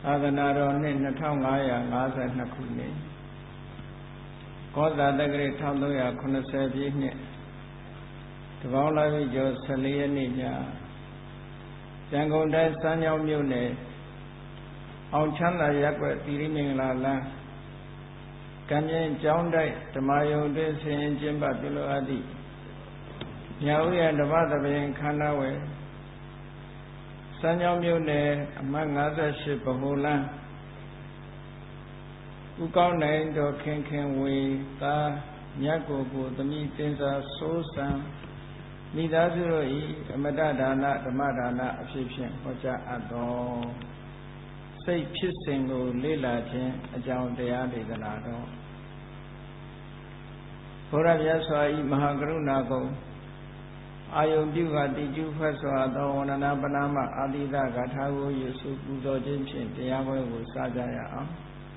သာသနာတော်နှစ်2552ခုနှစ်ကောဇာတက္ကရာ1380ပြည့်နှစ်တပေါင်းလာပြီကျော်14ရက်နေ့ညရန်ကုန်တိုင်းစမ်းချောင်းမြို့နယ်အောင်ချမ်းသာရပ်ကွက်သီရိမင်္ဂလာလမ်းကံမြင့်ကျောင်းတိုက်ဓမ္မယုံတွင်ဆင်ကျင်းပပြုလုပ်အပ်သည့်ညာဥယျာဓမ္မသဘင်ခန္ဓာဝယ်စမ်းချောင်းမြို့နယ်အမှတ်58ဗဟိုလမ်းဦးကောင်းနိုင်တော်ခင်ဝေသာမြတ်ကိုသမီးတင်စာစိုးစံမိသားစုတို့၏အမတဒါနဓမ္မဒါနအဖြစ်ဖြင့်ဟောကြားအပ်သောစိတ်ဖြစ်စဉ်ကိုလေ့လာခြင်းအကြောင်းတရားဒေသနာတော်ဘုရားမြတ်စွာ၏မဟာကရုဏာကုံအာယုန်ပြုကတိကျဖတ်စွာသောဝန္ဒနာပနာမအာတိဒဂါထာကိုယူစုပူဇော်ခြင်းဖြင့်တရားပွဲကိုစကြရအောင်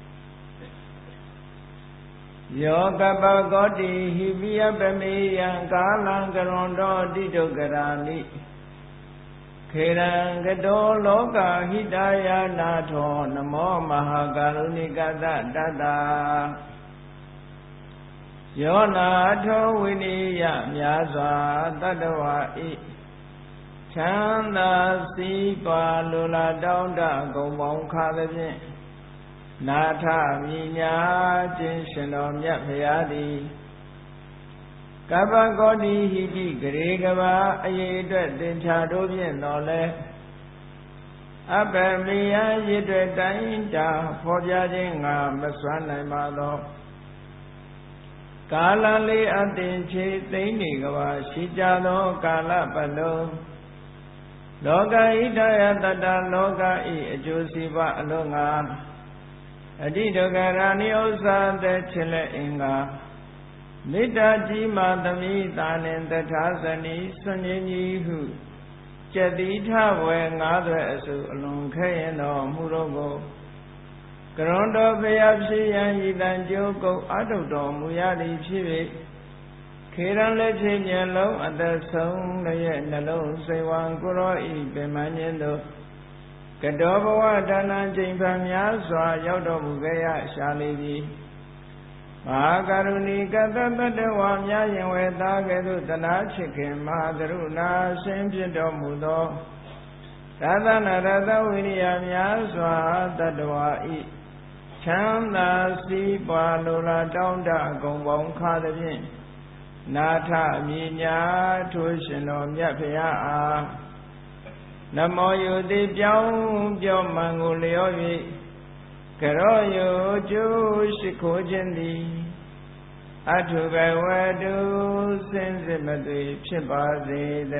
ယောကပကောတိဟိပိယပမေယံကာလံကရွန်တောတိတုကရာမိခေရံကတောလောကဟိတယာနာထောနမောမဟာကာရုဏိကတတတ္တာယောနာထောဝိနိယမြာစွာတတ္တဝါဤချမ်းသာစီးပွားလိုလားတောင်းတဂုံပေါင်းခါသဖြင့်နာထမြညာခြင်းရှင်တော်မြတ်ဖရာသည်ကပ္ပကောတိဟိတိဂရေကဘာအရေးအတွက်သင်္ချာတို့ဖြင့်တော်လဲအပ္ပမေယရည်တွေတိုင်းတာဖော်ပြခြင်းငါမစွမ်းနိုင်ပါသောကာလလေးအသင်ချေသိမ့်နေကဘာရှိကြသောကာလပတ်လုံးလောကဣဒယတတလောကဤအကျိုးစီးပွားအလုံးငါအတိဒုက္ခရာနိဥ္စာသက်ချစ်လက်အင်္ဂါမေတ္တာကြီးမာသမိတာနှင့်တထာဇနီစွန့်ခြင်းကြီးဟုကျက်တိထဝယ်ငါးသွဲအစုအလွန်ခဲရင်တော်မူတော့ကိုကရွန်တော်ဘုရားဖြစ်ရန်ဤတန်ကြိုးကုတ်အထုတော်မူရသည်ဖြစ်၍ခေရန်လက်ဖြစ်မျက်လုံးအသက်ဆုံးရဲ့နှလုံးစိတ်ဝံကိုရောဤပင်မခြင်းတို့ကတောဘဝဒါနချိန်ဖန်များစွာရောက်တော်မူခဲ့ရရှာလေသည်မဟာကရုဏီကတတ္တဝါများရင်ဝေသားကဲ့သို့တနာချစ်ခင်မဟာကရုဏာရှင်ဖြစ်တော်မူသောသာသနာရတဝိရိယများစွာတတ္တဝါဤချမ်းသာစီးပွားလိုလားတောင်းတအကုန်ပေါင်းခါသဖြင့်နာထအမြညာထိုးရှင်တော်မြတ်ဖရာအားနမောယုတိပြောင်းပြောမှန်ကိုလျော်၍ကရောယုကျိုးရှိခိုးခြင်းသည်အထုဘဝတုစင်စစ်မသွေဖြစ်ပါစေတ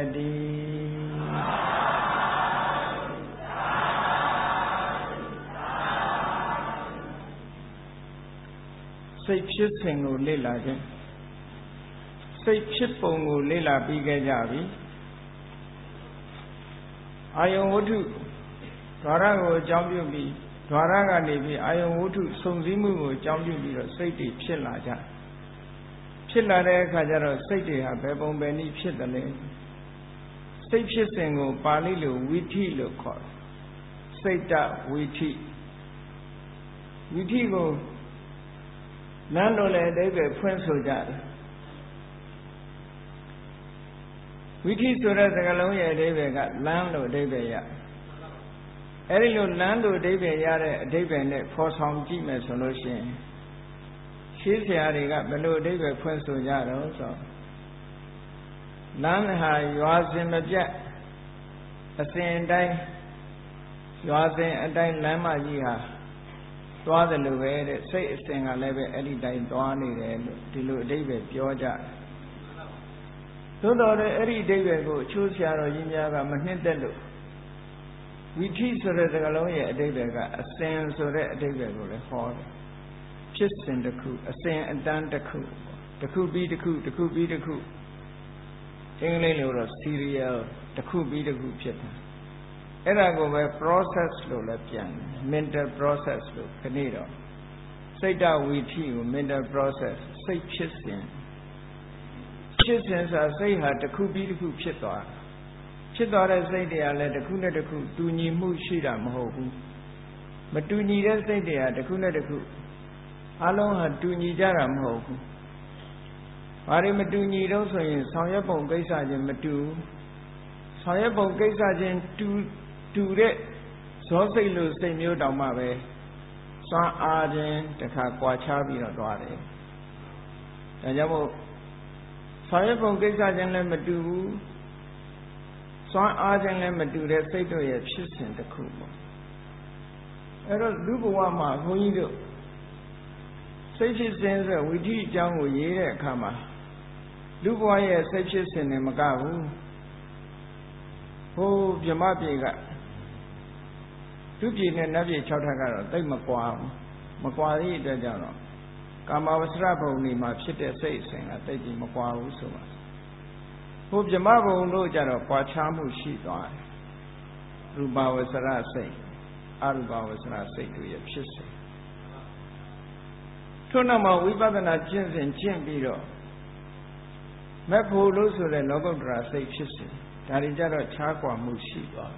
ည်းစိတ်ဖြစ်စဉ်ကိုလေ့လာခြင်းစိတ်ဖြစ်ပုံကိုလေ့လာပြီးခဲ့ကြပြီအာယုံဝတ္ထုဓာရကိုအကြောင်းပြုပြီးဓာရကနေပြီးအာယုံဝတ္ထုစုံစည်းမှုကိုအကြောင်းပြုပြီးတော့စိတ်တွေဖြစ်လာကြဖြစ်လာတဲ့အခါကျတော့စိတ်တွေဟာဘယ်ပုံဘယ်နည်းဖြစ်တယ်လဲစိတ်ဖြစ်စဉ်ကိုပါဠိလိုဝိထိလို့ခေါ်တယ်စိတ်တဝိထိဝိထိကိုနန်းတော်လည်းအဓိပ္ပာယ်ဖွင့်ဆိုကြတယ်ဝိထိဆိုတဲ့စကားလုံးရဲ့အဓိပ္ပာယ်ကလမ်းလို့အဓိပ္ပာယ်ရအဲဒီလိုလမ်းလို့အဓိပ္ပာယ်ရတဲ့အဓိပ္ပာယ်နဲ့ဖော်ဆောင်ကြည့်မယ်ဆိုလို့ရှိရင်ရှင်းဆရာတွေကဘယ်လိုအဓိပ္ပာယ်ဖွင့်ဆိုကြတော့ဆိုလမ်းဟာရွာစဉ်မပြတ်အစဉ်အတိုင်းရွာစဉ်အတိုင်းလမ်းမကြီးဟာသွားတယ်လို့ပဲတဲ့စိတ်အစဉ်ကလည်းပဲအဲ့ဒီတိုင်းသွားနေတယ်လို့ဒီလိုအဓိပ္ပာယ်ပြောကြတယ်သို့တော်လည်းအဲ့ဒီအဓိပ္ပာယ်ကိုအချို့ဆရာတော်ကြီးများကမနှစ်သက်လို့ဝိထိဆိုတဲ့စကားလုံးရဲ့အဓိပ္ပာယ်ကအစဉ်ဆိုတဲ့အဓိပ္ပာယ်ကိုလည်းဟောတယ်ဖြစ်စဉ်တစ်ခုအစဉ်အတန်းတစ်ခုတစ်ခုပြီးတစ်ခုတစ်ခုပြီးတစ်ခုအင်္ဂလိပ်လိုတော့ serial တစ်ခုပြီးတစ်ခုဖြစ်တာအဲ့ဒါကိုပဲ process လို့လည်းပြန်တယ် mental process လို့ခဏတော့စိတ်တဝိထိကို mental process စိတ်ဖြစ်စဉ်ဖြစ်စဉ်ဆိုစိတ်ဟာတစ်ခုပြီးတစ်ခုဖြစ်သွားဖြစ်သွားတဲ့စိတ်တွေကလည်းတစ်ခုနဲ့တစ်ခုတူညီမှုရှိတာမဟုတ်ဘူးမတူညီတဲ့စိတ်တွေကတစ်ခုနဲ့တစ်ခုအလုံးဟာတူညီကြတာမဟုတ်ဘူးဘာတွေမတူညီတော့ဆိုရင်ဆောင်ရွက်ပုံကိစ္စချင်းမတူဆောင်ရွက်ပုံကိစ္စချင်းတူတဲ့ဇောစိတ်လို့စိတ်မျိုးတောင်မှပဲစွမ်းအားခြင်းတစ်ခါကွာခြားပြီးတော့သွားတယ်ဒါကြောင့်မို့ဆောင်ရွက်ပုံကိစ္စချင်းလည်းမတူဘူးစွမ်းအားခြင်းလည်းမတူတဲ့စိတ်တို့ရဲ့ဖြစ်စဉ်တစ်ခုပေါ့အဲ့တော့လူဘဝမှာဘုန်းကြီးတို့စိတ်ဖြစ်စဉ်ဆိုဝိဓိအကြောင်းကိုရေးတဲ့အခါမှာလူဘဝရဲ့စိတ်ဖြစ်စဉ်နဲ့မကဘူးဟိုဗြဟ္မပြေကသူပြေနဲ့နတ်ပြေ6ထပ်ကတော့တိတ်မကွာဘူးမကွာသည့်အတွက်ကြောင့်တော့ကာမဝဆရဘုံနေမှာဖြစ်တဲ့စိတ်အစဉ်ကတိတ်ပြီးမကွာဘူးဆိုပါဟိုဗြဟ္မဘုံတို့ကြတော့ကွာခြားမှုရှိသွားတယ်ရူပဝဆရစိတ်အရူပဝဆရစိတ်တို့ရဲ့ဖြစ်စဉ်ထို့နောက်မှာဝိပဿနာကျင့်စဉ်ကျင့်ပြီးတော့မက်ဖို့လို့ဆိုတဲ့လောကုတ္တရာစိတ်ဖြစ်စဉ်ဒါတွေကြတော့ခြားကွာမှုရှိသွား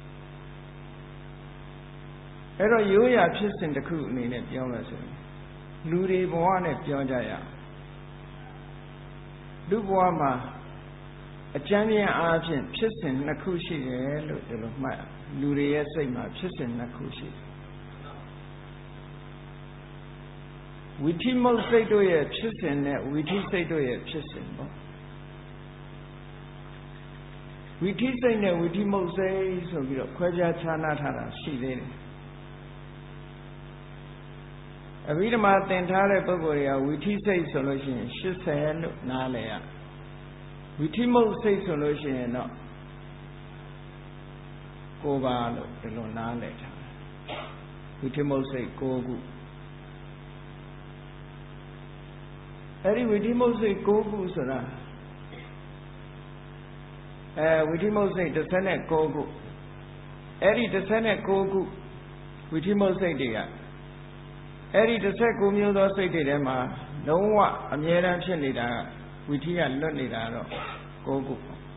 အဲ့တော့ရိုးရာဖြစ်စဉ်တစ်ခုအနေနဲ့ပြောမယ်ဆိုရင်လူတွေဘဝနဲ့ပြောကြရအောင်လူဘဝမှာအကျဉ်းချင်းအားဖြင့်ဖြစ်စဉ်နှစ်ခုရှိတယ်လို့ဒီလိုမှတ်လူတွေရဲ့စိတ်မှာဖြစ်စဉ်နှစ်ခုရှိတယ်ဝိထိမုတ်စိတ်တို့ရဲ့ဖြစ်စဉ်နဲ့ဝိထိစိတ်တို့ရဲ့ဖြစ်စဉ်ပေါ့ဝိထိစိတ်နဲ့ဝိထိမုတ်စိတ်ဆိုပြီးတော့ခွဲခြားခြားနာထားတာရှိသေးတယ်အဘိဓမ္မာသင်ထားတဲ့ပုဂ္ဂိုလ်တွေကဝိထိစိတ်ဆိုလို့ရှိရင်80လို့နားလည်ရဝိထိမုတ်စိတ်ဆိုလို့ရှိရင်တော့9ပါးလို့ဒီလိုနားလည်ထားဝိထိမုတ်စိတ်9ခုအဲ့ဒီဝိထိမုတ်စိတ်9ခုဆိုတာဝိထိမုတ်စိတ်19ခုအဲ့ဒီ19ခုဝိထိမုတ်စိတ်တွေကအဲ့ဒီ19မျိုးသောစိတ်တွေထဲမှာလုံးဝအမြဲတမ်းဖြစ်နေတာဝိထိကလွတ်နေတာတော့9ခု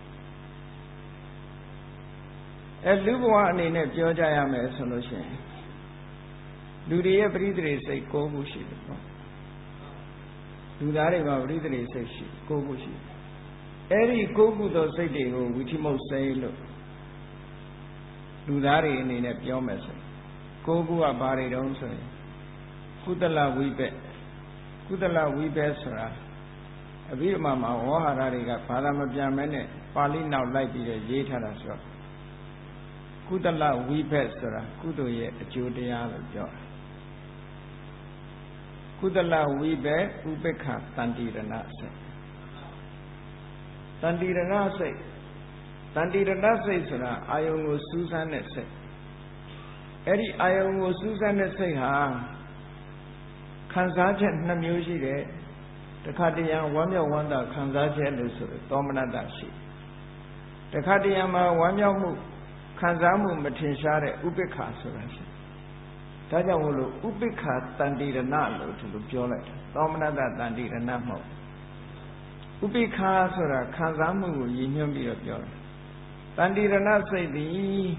လူဘဝအနေနဲ့ပြောကြရမယ်ဆိုလို့ရှိရင်လူတွေရဲ့ပရိသေစိတ်9ခုရှိတယ်ပေါ့လူသားတွေမှာပရိသေစိတ်ရှိ9ခုရှိတယ်အဲ့ဒီ9ခုသောစိတ်တွေကိုဝိထိမုတ်စိတ်လို့လူသားတွေအနေနဲ့ပြောမယ်ဆို9ခုကဘာတွေတုံးဆိုရင်ကုသလဝိဘက်ဆိုတာအဘိဓမ္မာမှာဝေါဟာရတွေကဘာသာမပြန်မဲနဲ့ပါဠိနောက်လိုက်ပြီးတော့ရေးထားတာဆိုတော့ကုသလဝိဘက်ဆိုတာကုသိုလ်ရဲ့အကျိုးတရားလို့ပြောတာကုသလဝိဘက်ဥပေက္ခတန္တိရဏစိတ်တန္တိရဏစိတ်ဆိုတာအာယုံကိုစူးစမ်းတဲ့စိတ်အဲ့ဒီအာယုံကိုစူးစမ်းတဲ့စိတ်ဟာခံစားချက်2မျိုးရှိတယ်တခါတရံဝမ်းမြောက်ဝမ်းသာခံစားချက်လို့ဆိုသောမနတရှိတခါတရံမှာဝမ်းမြောက်မှုခံစားမှုမထင်ရှားတဲ့ဥပိ္ပခာဆိုတာရှိဒါကြောင့်မို့လို့ဥပိ္ပခာတန္တိရဏလို့ဒီလိုပြောလိုက်တယ်သောမနတတန္တိရဏမဟုတ်ဥပိ္ပခာဆိုတာခံစားမှုကိုရည်ညွှန်းပြီးတော့ပြောတယ်တန္တိရဏစိတ်သည်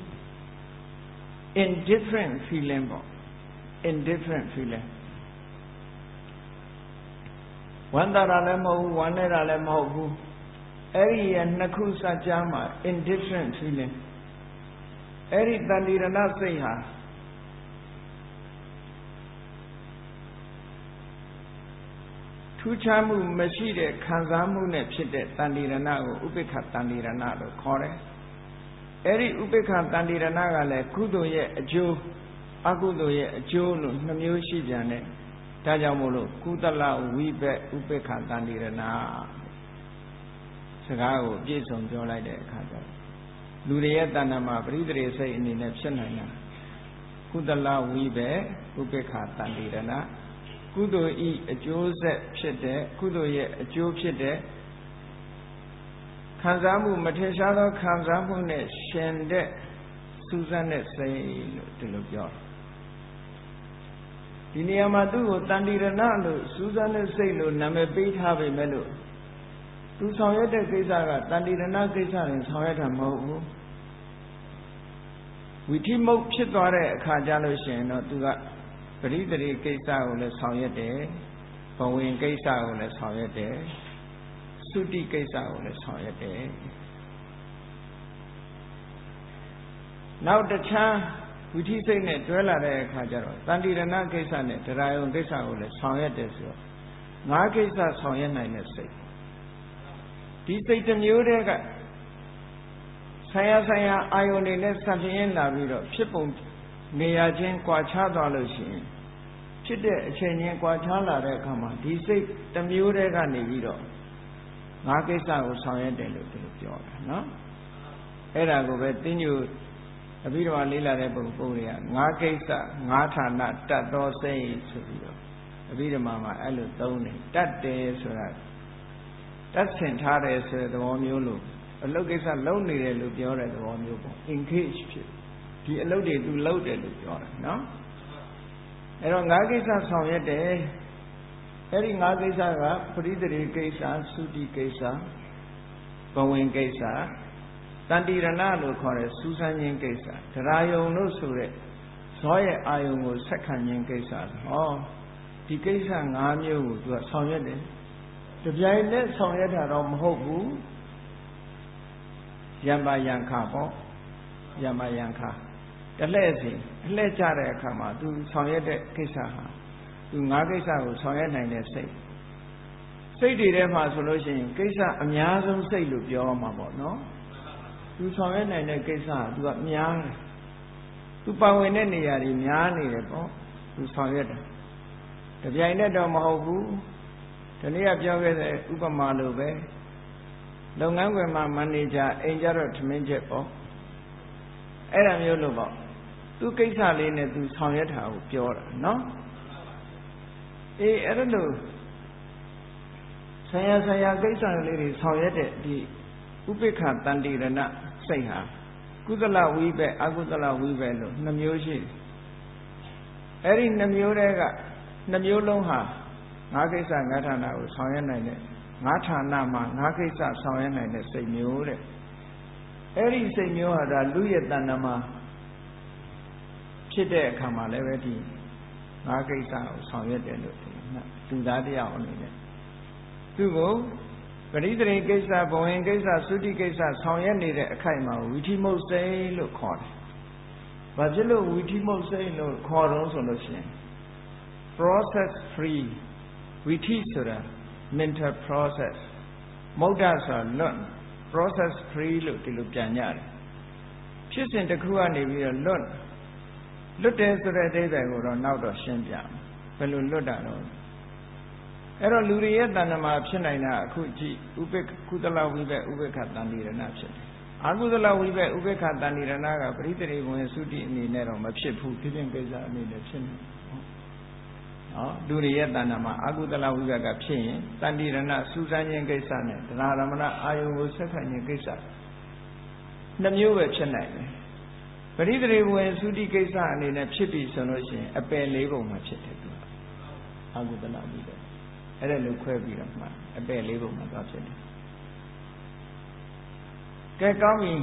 indifferent feeling ပေါ့ indifferent feelingဝမ်းသာတာလည်းမဟုတ်ဘူးဝမ်းနည်းတာလည်းမဟုတ်ဘူးအဲ့ဒီရနှစ်ခုစကြားမှာ indifferent feeling အဲ့ဒီတန္တိရဏစိတ်ဟာထူးခြားမှုမရှိတဲ့ခံစားမှုနဲ့ဖြစ်တဲ့တန္တိရဏကိုဥပိ္ပခတန္တိရဏလို့ခေါ်တယ်အဲ့ဒီဥပိ္ပခတန္တိရဏကလည်းကုသိုလ်ရဲ့အကျိုးအကုသိုလ်ရဲ့အကျိုးလို့2မျိုးရှိပြန်တယ်ဒါကြောင့်မို့လို့ကုသလဝိဘက်ဥပိ္ပခတန္တိရဏစကားကိုပြည့်စုံပြောလိုက်တဲ့အခါကျလူတွေရဲ့တဏ္ဍာမှာပရိသေစိတ်အနေနဲ့ဖြစ်နိုင်တာကုသလဝိဘက်ဥပိ္ပခတန္တိရဏကုသိုလ်ဤအကျိုးဆက်ဖြစ်တဲ့ကုသိုလ်ရဲ့အကျိုးဖြစ်တဲ့ခံစားမှုမထင်ရှားသောခံစားမှုနဲ့ရှင်တဲ့စူးစမ်းတဲ့စိတ်လို့ဒီလိုပြောတယ်ဒီနေရာမှာသူ့ကိုတန္တိရဏလို့စူးစမ်းတဲ့စိတ်လို့နာမည်ပေးထားပေမဲ့လို့သူဆောင်ရွက်တဲ့ကိစ္စကတန္တိရဏကိစ္စရင်ဆောင်ရွက်တာမဟုတ်ဘူးဝိထိမုတ်ဖြစ်သွားတဲ့အခါကြလို့ရှိရင်တော့သူကပရိသေကိစ္စကိုလည်းဆောင်ရွက်တယ်ဘဝင်ကိစ္စကိုလည်းဆောင်ရွက်တယ်သုတိကိစ္စကိုလည်းဆောင်ရွက်တယ်နောက်တခြားဝိထိစိတ်နဲ့တွဲလာတဲ့အခါကျတော့တန်တိရဏကိစ္စနဲ့တရားယုံကိစ္စကိုလည်းဆောင်ရွက်တယ်ဆိုတော့ငါးကိစ္စဆောင်ရွက်နိုင်တဲ့စိတ်ဒီစိတ်တစ်မျိုးတည်းကဆိုင်ရာအာယုန်တွေနဲ့ဆက်ပြင်းလာပြီးတော့ဖြစ်ပုံနေရာချင်းကွာခြားသွားလို့ရှိရင်ဖြစ်တဲ့အချိန်ချင်းကွာခြားလာတဲ့အခါမှာဒီစိတ်တစ်မျိုးတည်းကနေပြီးတော့ငါးကိစ္စကိုဆောင်ရွက်တယ်လို့ပြောတာနော်အဲ့ဒါကိုပဲတင်းညိုအဘိဓမ္မာလေးလာတဲ့ပုံတွေကငါးကိစ္စငါးဌာနတတ်သောစိတ်ဆိုပြီးတော့အဘိဓမ္မာမှာအဲ့လိုသုံးတယ်တတ်တယ်ဆိုတာတတ်ဆင်ထားတယ်ဆိုတဲ့သဘောမျိုးလို့အလုပ်ကိစ္စလုပ်နေတယ်လို့ပြောတဲ့သဘောမျိုးပေါ့ engage ဖြစ်ဒီအလုပ်တွေသူလုပ်တယ်လို့ပြောတာနော်အဲ့တော့ငါးကိစ္စဆောင်ရွက်တယ်အဲ့ဒီငါးကိစ္စကပရိသေကိစ္စသုတိကိစ္စဘဝင်ကိစ္စတန်တိရဏလို့ခေါ်တဲ့စူးစမ်းခြင်းကိစ္စတရားယုံလို့ဆိုတဲ့ဇောရဲ့အာယုံကိုဆက်ခံခြင်းကိစ္စဟောဒီကိစ္စ၅မျိုးကိုသူကဆောင်ရွက်တယ်တပြိုင်တည်းဆောင်ရွက်တာတော့မဟုတ်ဘူးယံပါယံခါပေါ့ယံပါယံခါတလှည့်စီအလှည့်ကြတဲ့အခါမှာသူဆောင်ရွက်တဲ့ကိစ္စဟာသူ၅ကိစ္စကိုဆောင်ရွက်နိုင်တဲ့စိတ်တွေထဲမှာဆိုလို့ရှိရင်ကိစ္စအများဆုံးစိတ်လို့ပြောမှာပေါ့နော်သူဆောင်ရွက်နိုင်တဲ့ကိစ္စကသူကများတယ်သူပါဝင်တဲ့နေရာတွေများနေတယ်ပေါ့သူဆောင်ရွက်တယ်တပြိုင်တည်းတော့မဟုတ်ဘူးဒီနေ့ကပြောခဲ့တဲ့ဥပမာလိုပဲလုပ်ငန်းခွင်မှာမန်နေဂျာအိမ်ကြတော့ထမင်းချက်ပေါ့အဲ့ဒါမျိုးလို့ပေါ့သူကိစ္စလေးနဲ့သူဆောင်ရွက်တာကိုပြောတာနော်အေးအဲ့ဒါလို့ဆရာကိစ္စလေးတွေဆောင်ရွက်တဲ့ဒီဥပိ္ပခတန်တိရဏစိတ်ဟာကုသလဝိဘက်အကုသလဝိဘက်လို့နှမျိုးရှိတယ်အဲ့ဒီနှမျိုးတည်းကနှမျိုးလုံးဟာငါးကိစ္စငါးဌာနကိုဆောင်ရွက်နိုင်တဲ့ငါးဌာနမှာငါးကိစ္စဆောင်ရွက်နိုင်တဲ့စိတ်မျိုးတဲ့အဲ့ဒီစိတ်မျိုးဟာဒါလူရဲ့တဏ္ဍာမှာဖြစ်တဲ့အခါမှာလည်းပဲဒီငါးကိစ္စကိုဆောင်ရွက်တယ်လို့လူသားတရားအနေနဲ့သူ့ကိုပရိသေကိစ္စဘဝင်ကိစ္စသုတိကိစ္စဆောင်ရွက်နေတဲ့အခိုက်မှာဝိထိမုတ်စိတ်လို့ခေါ်တယ်။ဘာဖြစ်လို့ဝိထိမုတ်စိတ်လို့ခေါ်တော့ဆိုလို့ရှိရင် process free ဝိထိဆိုတာ mental process မုဒ္ဒဆိုတာလွတ် process free လို့ဒီလိုပြန်ရတယ်။ဖြစ်စဉ်တစ်ခုကနေပြီးတော့လွတ်တယ်ဆိုတဲ့အဓိပ္ပာယ်ကိုတော့နောက်တော့ရှင်းပြမယ်။ဘယ်လိုလွတ်တာတော့အဲ့တော့လူတွေရဲ့တဏ္ဍာမှာဖြစ်နိုင်တာအခုကြည့်ဥပိ္ပကုသလဝိဘက်ဥပိ္ပခတန်တိရဏဖြစ်တယ်။အကုသလဝိဘက်ဥပိ္ပခတန်တိရဏကပရိသေဝင်သုတိအနေနဲ့တော့မဖြစ်ဘူးဖြစ်ခြင်းကိစ္စအနေနဲ့ဖြစ်နေ။နော်လူတွေရဲ့တဏ္ဍာမှာအကုသလဝိဘက်ကဖြစ်ရင်တန်တိရဏစူးစမ်းခြင်းကိစ္စနဲ့တရားရမဏအာယုကိုဆက်ခံခြင်းကိစ္စနှမျိုးပဲဖြစ်နိုင်တယ်။ပရိသေဝင်သုတိကိစ္စအနေနဲ့ဖြစ်ပြီဆိုလို့ရှိရင်အပယ်၄ပုံမှာဖြစ်တယ်သူကအကုသလဝိဘက်အဲ့ဒါလို့ခွဲပြီးတော့မှအပယ်လေးပုံမှာသွားဖြစ်တယ်။ကဲကောင်းပြီ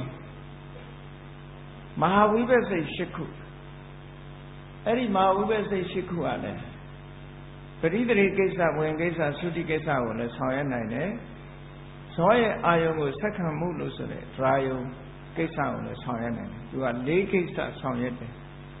မဟာဝိဘက်စိတ်၈ခုအဲ့ဒီမဟာဝိဘက်စိတ်၈ခုကလည်းပရိသေကိစ္စဝင်ကိစ္စသုတိကိစ္စကိုလည်းဆောင်ရွက်နိုင်တယ်။ဇောရဲ့အာယုံကိုဆက်ခံမှုလို့ဆိုတဲ့ဒရာယုံကိစ္စကိုလည်းဆောင်ရွက်နိုင်တယ်။သူက၄ကိစ္စဆောင်ရွက်တယ်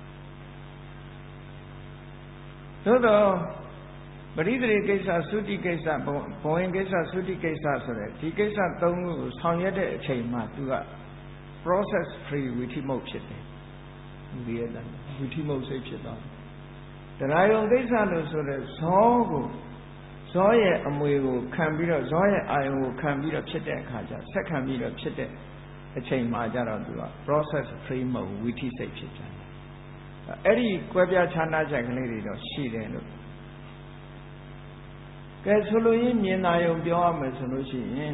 ။သို့တော့ပရိသေကိစ္စသုတိကိစ္စဘဝင်ကိစ္စသုတိကိစ္စဆိုတဲ့ဒီကိစ္စ၃ခုကိုဆောင်ရွက်တဲ့အချိန်မှာသူက process free ဝိထိမုတ်ဖြစ်တယ်။ဒီရဲ့ဝိထိမုတ်စိတ်ဖြစ်သွားတယ်။တရားယုံကိစ္စလို့ဆိုတဲ့ဇောရဲ့အမွေကိုခံပြီးတော့ဇောရဲ့အာယုံကိုခံပြီးတော့ဖြစ်တဲ့အခါကျဆက်ခံပြီးတော့ဖြစ်တဲ့အချိန်မှာကျတော့သူက process free မဟုတ်ဝိထိစိတ်ဖြစ်တယ်။အဲ့ဒီကွဲပြားခြားနားချက်ကလေးတွေတော့ရှိတယ်လို့ကဲဆိုလိုရင်းမြင်သာယုံပြောရမယ်ဆိုလို့ရှိရင်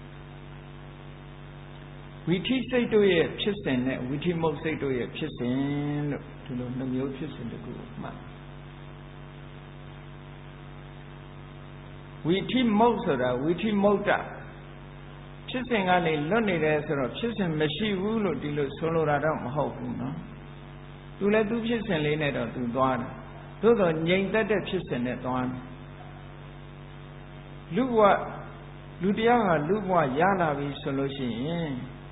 ဝိထိစိတ်တို့ရဲ့ဖြစ်စဉ်နဲ့ဝိထိမုတ်စိတ်တို့ရဲ့ဖြစ်စဉ်လို့ဒီလိုနှမျိုးဖြစ်စဉ်တခုမှတ်ဝိထိမုတ်ဆိုတာဝိထိမုတ်တဖြစ်စဉ်ကနေလွတ်နေတယ်ဆိုတော့ဖြစ်စဉ်မရှိဘူးလို့ဒီလိုဆိုလိုတာတော့မဟုတ်ဘူးเนาะသူလည်းသူဖြစ်စဉ်လေးနဲ့တော့သူသွားတယ်သို့သောငြိမ်သက်တဲ့ဖြစ်စဉ်နဲ့သွားတယ်လူဘဝလူတရားဟာလူဘဝရလာပြီဆိုလို့ရှိရင်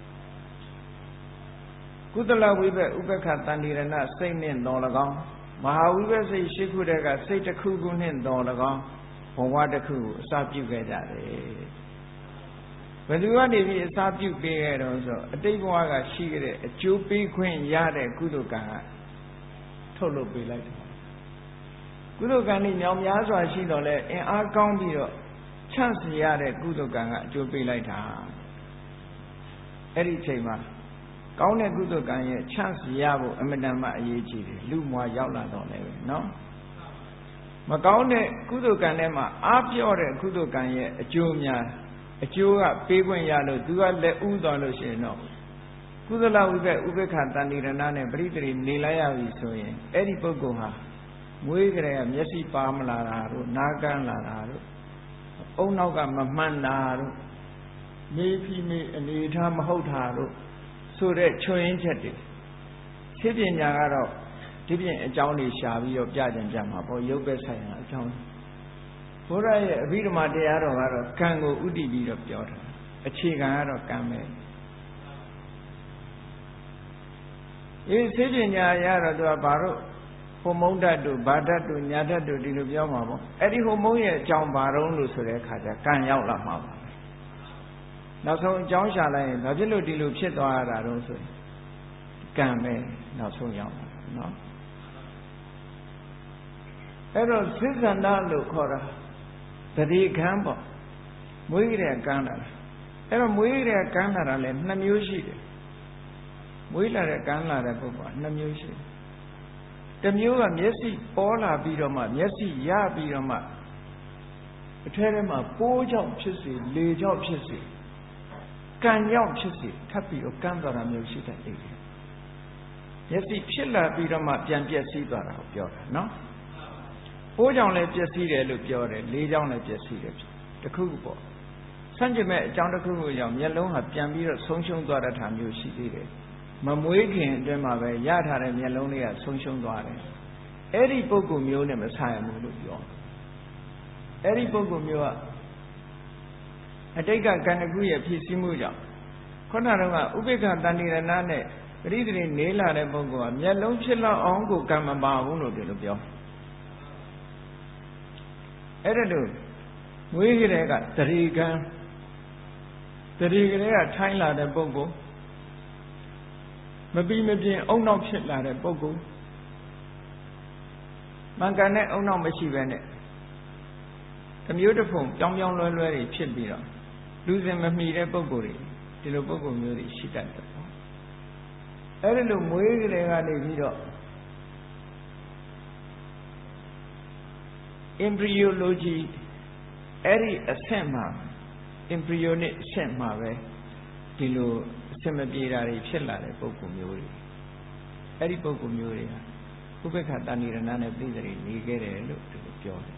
ကုသလဝိဘက်ဥပ္ပခတန္တိရဏစိတ်နဲ့တော်၎င်းမဟာဝိဘက်စိတ်ရှိခုတည်းကစိတ်တစ်ခုခုနဲ့တော်၎င်းဘဝတစ်ခုကိုအစာပြုခဲ့ကြတယ်ဘယ်သူကနေပြီးအစာပြုပေးခဲ့တော့ဆိုအတိတ်ဘဝကရှိခဲ့တဲ့အကျိုးပေးခွင့်ရတဲ့ကုသိုလ်ကံကထုတ်လုပ်ပေးလိုက်တယ်ကုသိုလ်ကံนี่မြောင်များစွာရှိတော့လဲအင်အားကောင်းပြီးတော့ချမ်းစီရတဲ့ကုသိုလ်ကံကအကျိုးပေးလိုက်တာအဲ့ဒီချိန်မှာကောင်းတဲ့ကုသိုလ်ကံရဲ့ချမ်းစီရဖို့အမတန်မှအရေးကြီးတယ်လူမွာရောက်လာတော့လဲပဲเนาะမကောင်းတဲ့ကုသိုလ်ကံထဲမှာအားပြော့တဲ့ကုသိုလ်ကံရဲ့အကျိုးများအကျိုးကပေးခွင့်ရလို့သူကလက်ဥသွားလို့ရှိရင်တော့ကုသလဝိဘက်ဥပ္ပခတန္တိရဏနဲ့ပရိသေနေလိုက်ရပြီဆိုရင်အဲ့ဒီပုဂ္ဂိုလ်ဟာမွေးကြတဲ့မျက်စိပါမလာတာတို့နားကန်းလာတာတို့အုံနောက်ကမမှန်တာတို့မေးပြီးမေးအနေထားမဟုတ်တာတို့ဆိုတဲ့ချွင်းရင်းချက်တွေသိပညာကတော့ဒီပြင်အကြောင်းတွေရှာပြီးတော့ပြကြံပြမှာပေါ့ရုပ်ပဲဆိုင်ရာအကြောင်းဘုရားရဲ့အဘိဓမ္မာတရားတော်ကတော့ကံကိုဥတည်ပြီးတော့ပြောတာအခြေခံကတော့ကံပဲသိပညာရတော့သူကဘာလို့ဟိုမုန်းဓာတ်တို့ဘာဓာတ်တို့ညာဓာတ်တို့ဒီလိုပြောမှာပေါ့အဲ့ဒီဟိုမုန်းရဲ့အကြောင်းဘာတုံးလို့ဆိုတဲ့အခါကျကံရောက်လာမှာပါနောက်ဆုံးအကြောင်းရှာလိုက်ရင်ဘာဖြစ်လို့ဒီလိုဖြစ်သွားရတာတုံးဆိုရင်ကံပဲနောက်ဆုံးရောက်လာနော်အဲ့တော့စိစ္ဆန္ဒလို့ခေါ်တာတတိခံပေါ့မွေးကြတဲ့ကမ်းလာတာအဲ့တော့မွေးကြတဲ့ကမ်းလာတာလည်း2မျိုးရှိတယ်မွေးလာတဲ့ကမ်းလာတဲ့ပုဂ္ဂိုလ်က2မျိုးရှိတယ်တစ်မျိုးကမျက်စိပေါ်လာပြီးတော့မှမျက်စိရပြီးတော့မှအထဲထဲမှာပိုးကြောင့်ဖြစ်စေလေကြောင့်ဖြစ်စေကံကြောင့်ဖြစ်စေထပ်ပြီးတော့ကမ်းသွားတာမျိုးရှိတတ်တယ်မျက်စိဖြစ်လာပြီးတော့မှပြန်ပျက်စီးသွားတာကိုပြောတာနော်ပိုးကြောင့်လည်းပျက်စီးတယ်လို့ပြောတယ်လေကြောင့်လည်းပျက်စီးတယ်တခုခုပေါ့ဆန့်ကျင်မဲ့အကြောင်းတစ်ခုခုကြောင့်မျက်လုံးဟာပြန်ပြီးတော့ဆုံးရှုံးသွားတဲ့ဌာမျိုးရှိသေးတယ်မမွေးခင်အတွင်းမှာပဲရထားတဲ့မျက်လုံးလေးကဆုံးရှုံးသွားတယ်အဲ့ဒီပုဂ္ဂိုလ်မျိုးနဲ့မဆိုင်ဘူးလို့ပြောအဲ့ဒီပုဂ္ဂိုလ်မျိုးကအတိတ်ကကံတကူရဲ့ဖြစ်စည်းမှုကြောင့်ခုနကတော့ဥပိ္ပခတန္တိရဏနဲ့ပရိသေနေလာတဲ့ပုဂ္ဂိုလ်ကမျက်လုံးဖြစ်လောက်အောင်ကိုကံမပါဘူးလို့ဒီလိုပြောအဲ့ဒါလို့မွေးကြတဲ့ကတရေကံတရေကလေးကထိုင်းလာတဲ့ပုဂ္ဂိုလ်မပြီးမပြင်းအုံနောက်ဖြစ်လာတဲ့ပုဂ္ဂိုလ်မှန်ကန်တဲ့အုံနောက်မရှိဘဲနဲ့တမျိုးတစ်ဖုံပြောင်းပြောင်းလွဲလွဲတွေဖြစ်ပြီးတော့လူစဉ်မမီတဲ့ပုဂ္ဂိုလ်တွေဒီလိုပုဂ္ဂိုလ်မျိုးတွေရှိတတ်တယ်ပေါ့အဲ့ဒီလိုမွေးကလေးကနေပြီးတော့ embryology အဲ့ဒီအဆင့်မှာ embryonic အဆင့်မှာပဲဒီလိုအဆင်မပြေတာတွေဖြစ်လာတဲ့ပုဂ္ဂိုလ်မျိုးတွေအဲ့ဒီပုဂ္ဂိုလ်မျိုးတွေကဥပ္ပခတန္တိရဏနဲ့ပြိတ္တိနေခဲ့တယ်လို့သူပြောတယ်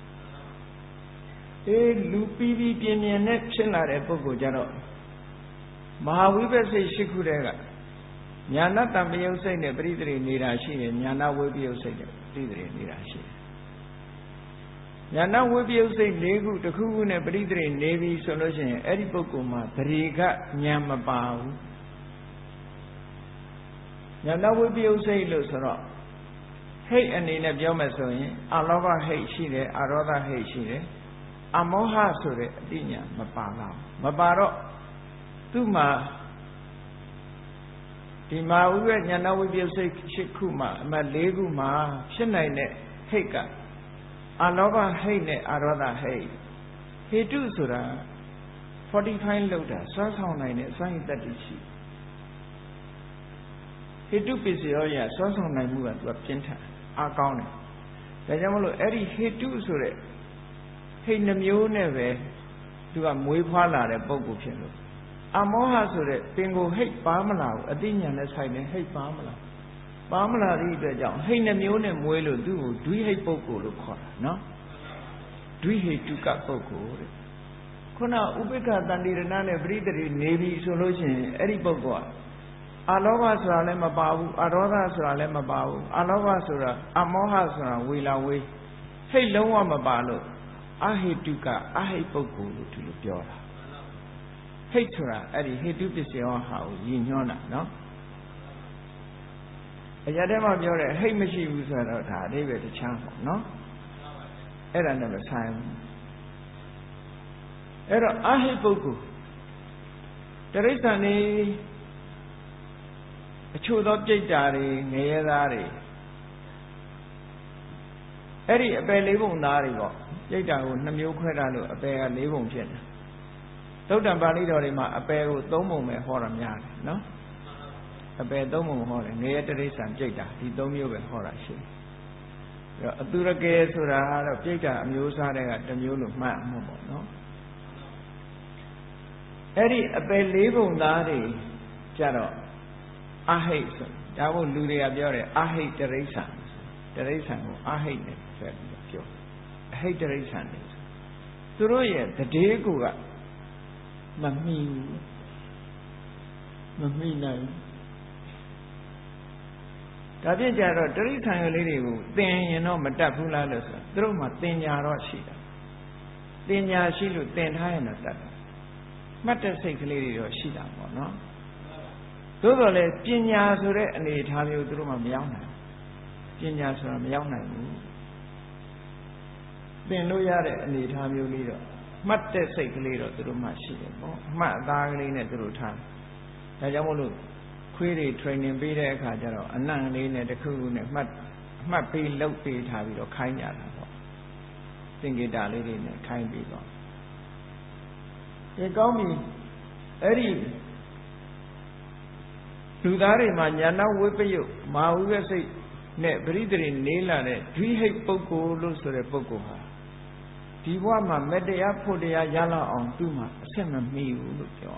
လူပြီးပြီးပြင်းပြင်းနဲ့ဖြစ်လာတဲ့ပုဂ္ဂိုလ်ကြတော့မဟာဝိပဿစိတ်ရှိခုတည်းကညာဏတံပယုတ်စိတ်နဲ့ပြိတ္တိနေတာရှိတယ်ညာဏဝိပယုတ်စိတ်နဲ့ပြိတ္တိနေတာရှိတယ်ညာဏဝိပယုတ်စိတ်၄ခုတစ်ခုခုနဲ့ပြိတ္တိနေပြီဆိုလို့ရှိရင်အဲ့ဒီပုဂ္ဂိုလ်မှာသရေကညာမပါဘူးညာဏဝိပယုတ်စိတ်လို့ဆိုတော့ဟိတ်အနေနဲ့ပြောမယ်ဆိုရင်အလောဘဟိတ်ရှိတယ်အရောဓဟိတ်ရှိတယ်အမောဟဆိုတဲ့အတိညာမပါတော့မပါတော့သူ့မှာဒီမှာဥပ္ပညာဏဝိပယုတ်စိတ်၈ခုမှာအမှတ်၄ခုမှာဖြစ်နိုင်တဲ့ဟိတ်ကအလောဘဟိတ်နဲ့အရောဓဟိတ်ဟေတုဆိုတာ45လောက်တာစွမ်းဆောင်နိုင်တဲ့စွမ်းရည်တတ္တိရှိဟေတုပစ္စယောယစွမ်းဆောင်နိုင်မှုကသူကပြင်းထန်အားကောင်းတယ်ဒါကြောင့်မလို့အဲ့ဒီဟေတုဆိုတဲ့ဟိတ်နှမျိုးနဲ့ပဲသူကမွေးဖွားလာတဲ့ပုဂ္ဂိုလ်ဖြစ်လို့အမောဟဆိုတဲ့ပင်ကိုဟိတ်ပါမလာဘူးအတိညာနဲ့ဆိုင်တဲ့ဟိတ်ပါမလာသည့်အတွက်ကြောင့်ဟိတ်နှမျိုးနဲ့မွေးလို့သူ့ကိုဒွိဟိတ်ပုဂ္ဂိုလ်လို့ခေါ်တာနော်ဒွိဟိတုကပုဂ္ဂိုလ်တဲ့ခုနဥပိ္ပခတန္တိရဏနဲ့ပရိသေနေပြီဆိုလို့ရှိရင်အဲ့ဒီပုဂ္ဂိုလ်ကအာလောဘဆိုတာလည်းမပါဘူးအာရောဓဆိုတာလည်းမပါဘူးအာလောဘဆိုတာအမောဟဆိုတာဝေလာဝေးဟိတ်လုံးဝမပါလို့အဟိတုကအဟိတ်ပုဂ္ဂိုလ်လို့ဒီလိုပြောတာဟိတ်ဆိုတာအဲ့ဒီဟိတုပစ္စယောဟာကိုရည်ညွှန်းတာနော်အရာထဲမှာပြောတဲ့ဟိတ်မရှိဘူးဆိုတော့ဒါအဓိပ္ပာယ်တခြားပေါ့နော်အဲ့ဒါနဲ့မဆိုင်ဘူးအဲ့တော့အဟိတ်ပုဂ္ဂိုလ်တိရစ္ဆာန်နေအချို့သောပြိတ္တာတွေငရဲသားတွေအဲ့ဒီအပယ်လေးပုံသားတွေပေါ့ပြိတ္တာကို2မျိုးခွဲထားလို့အပယ်က4ပုံဖြစ်တယ်သုတ္တံပါဠိတော်တွေမှာအပယ်ကို3ပုံပဲဟောတာများတယ်နော်အပယ်3ပုံဟောတယ်ငရဲတိရစ္ဆာန်ပြိတ္တာဒီ3မျိုးပဲဟောတာရှိတယ်အတုရကေဆိုတာကတော့ပြိတ္တာအမျိုးအစားတွေက1မျိုးလို့မှတ်မှာပေါ့နော်အဲ့ဒီအပယ်4ပုံသားတွေကြတော့အဟိတ်ဆိုဒါမို့လူတွေကပြောတယ်အဟိတ်တိရစ္ဆာန်တိရစ္ဆာန်ကိုအဟိတ်နဲ့ဆိုပြီးပြောအဟိတ်တိရစ္ဆာန်တွေသူတို့ရဲ့တတိကိုကမမီဘူးမမီနိုင်ဒါပြကြတော့တိရစ္ဆာန်လေးတွေကိုသင်ရင်တော့မတတ်ဘူးလားလို့ဆိုသူတို့မှသင်ညာတော့ရှိတာသင်ညာရှိလို့သင်ထားရင်တော့တတ်တယ်မှတ်တဲ့စိတ်ကလေးတွေတော့ရှိတာပေါ့နော်သို့တော်လည်းပညာဆိုတဲ့အနေအထားမျိုးသူတို့မှမရောက်နိုင်ပညာဆိုတာမရောက်နိုင်ဘူးသင်လို့ရတဲ့အနေအထားမျိုးလေးတော့မှတ်တဲ့စိတ်ကလေးတော့သူတို့မှရှိတယ်ပေါ့အမှတ်အသားကလေးနဲ့သူတို့ထားဒါကြောင့်မို့လို့ခွေးတွေ training ပေးတဲ့အခါကျတော့အနံ့ကလေးနဲ့တစ်ခုခုနဲ့မှတ်ပေးလုပ်ပေးထားပြီးတော့ခိုင်းကြတာပေါ့သင်္ကေတလေးတွေနဲ့ခိုင်းပြီးတော့ဒီကောင်းပြီအဲ့ဒီလူသားတွေမှာညာနာဝိပယုတ်မာဝိဝစိတ်နဲ့ပရိသေတွေနေလာတဲ့ဒွိဟိတ်ပုဂ္ဂိုလ်လို့ဆိုတဲ့ပုဂ္ဂိုလ်ဟာဒီဘဝမှာမတရားဖို့တရားရလောက်အောင်သူ့မှာအဆက်မမီဘူးလို့ပြော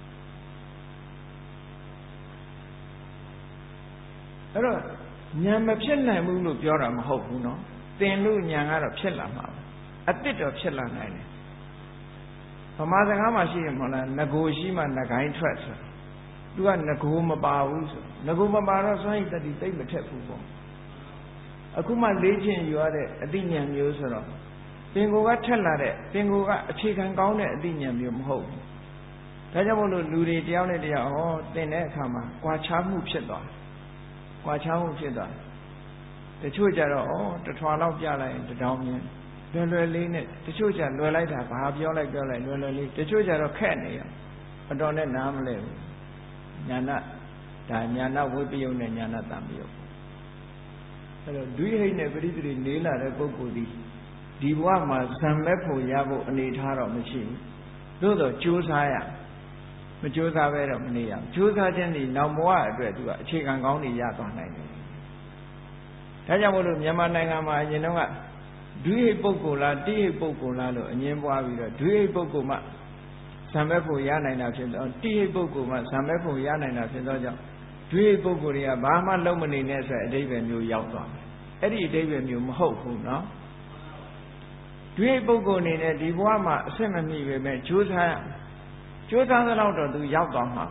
အဲ့တော့ညာမဖြစ်နိုင်ဘူးလို့ပြောတာမဟုတ်ဘူးနော်သင်လို့ညာကတော့ဖြစ်လာမှာအစ်စ်တော့ဖြစ်လာနိုင်တယ်ဗမာစကားမှာရှိရမလားငကိုရှိမှငကိုင်းထွက်ဆိုသူကငကိုမပါဘူးဆိုငကိုမပါတော့စွန့်ရည်တတိသိမ့်မထက်ဘူးပေါ့အခုမှလေ့ကျင့်ယူရတဲ့အသိဉာဏ်မျိုးဆိုတော့ပင်ကိုကထက်လာတဲ့ပင်ကိုကအခြေခံကောင်းတဲ့အသိဉာဏ်မျိုးမဟုတ်ဘူးဒါကြောင့်မို့လို့လူတွေတယောက်နဲ့တယောက်သင်တဲ့အခါမှာကြွာချမှုဖြစ်သွားကြွာချမှုဖြစ်သွားတချို့ကြတော့တထွာလောက်ပြလိုက်ရင်တထောင်မြင်လွယ်လေးနဲ့တချို့ကြလွယ်လိုက်တာဘာပြောလိုက်လွယ်လေးတချို့ကြတော့ခက်နေရအတော်နဲ့နားမလဲဘူးညာနာဒါညာနာဝိပယုတ်နဲ့ညာနာတံပယုတ်အဲ့တော့ဒွိဟိတ်နဲ့ပရိသေနေလာတဲ့ပုဂ္ဂိုလ်ဒီဘဝမှာဇံမဲ့ဖို့ရဖို့အနေထားတော့မရှိဘူးသို့တော့ကြိုးစားရမကြိုးစားပဲတော့မနေရကြိုးစားခြင်းဒီနောက်ဘဝအတွက်သူကအခြေခံကောင်းတွေရသွားနိုင်တယ်ဒါကြောင့်မို့လို့မြန်မာနိုင်ငံမှာအရင်တော့ကဒွိဟိတ်ပုဂ္ဂိုလ်လားတိဟိတ်ပုဂ္ဂိုလ်လားလို့အငင်းပွားပြီးတော့ဒွိဟိတ်ပုဂ္ဂိုလ်မှဇံမဲ့ဖို့ရနိုင်တာဖြစ်တော့တိဟိတ်ပုဂ္ဂိုလ်မှဇံမဲ့ဖို့ရနိုင်တာဖြစ်တော့ကြောင့်ဒွိဟိတ်ပုဂ္ဂိုလ်တွေကဘာမှလုံးမနေနဲ့ဆိုတဲ့အဓိပ္ပာယ်မျိုးရောက်သွားတယ်အဲ့ဒီအဓိပ္ပာယ်မျိုးမဟုတ်ဘူးနော်ဒွိဟိတ်ပုဂ္ဂိုလ်အနေနဲ့ဒီဘဝမှာအစစ်မမိပဲမဲ့ကြိုးစားသလောက်တော့သူရောက်သွားမှာ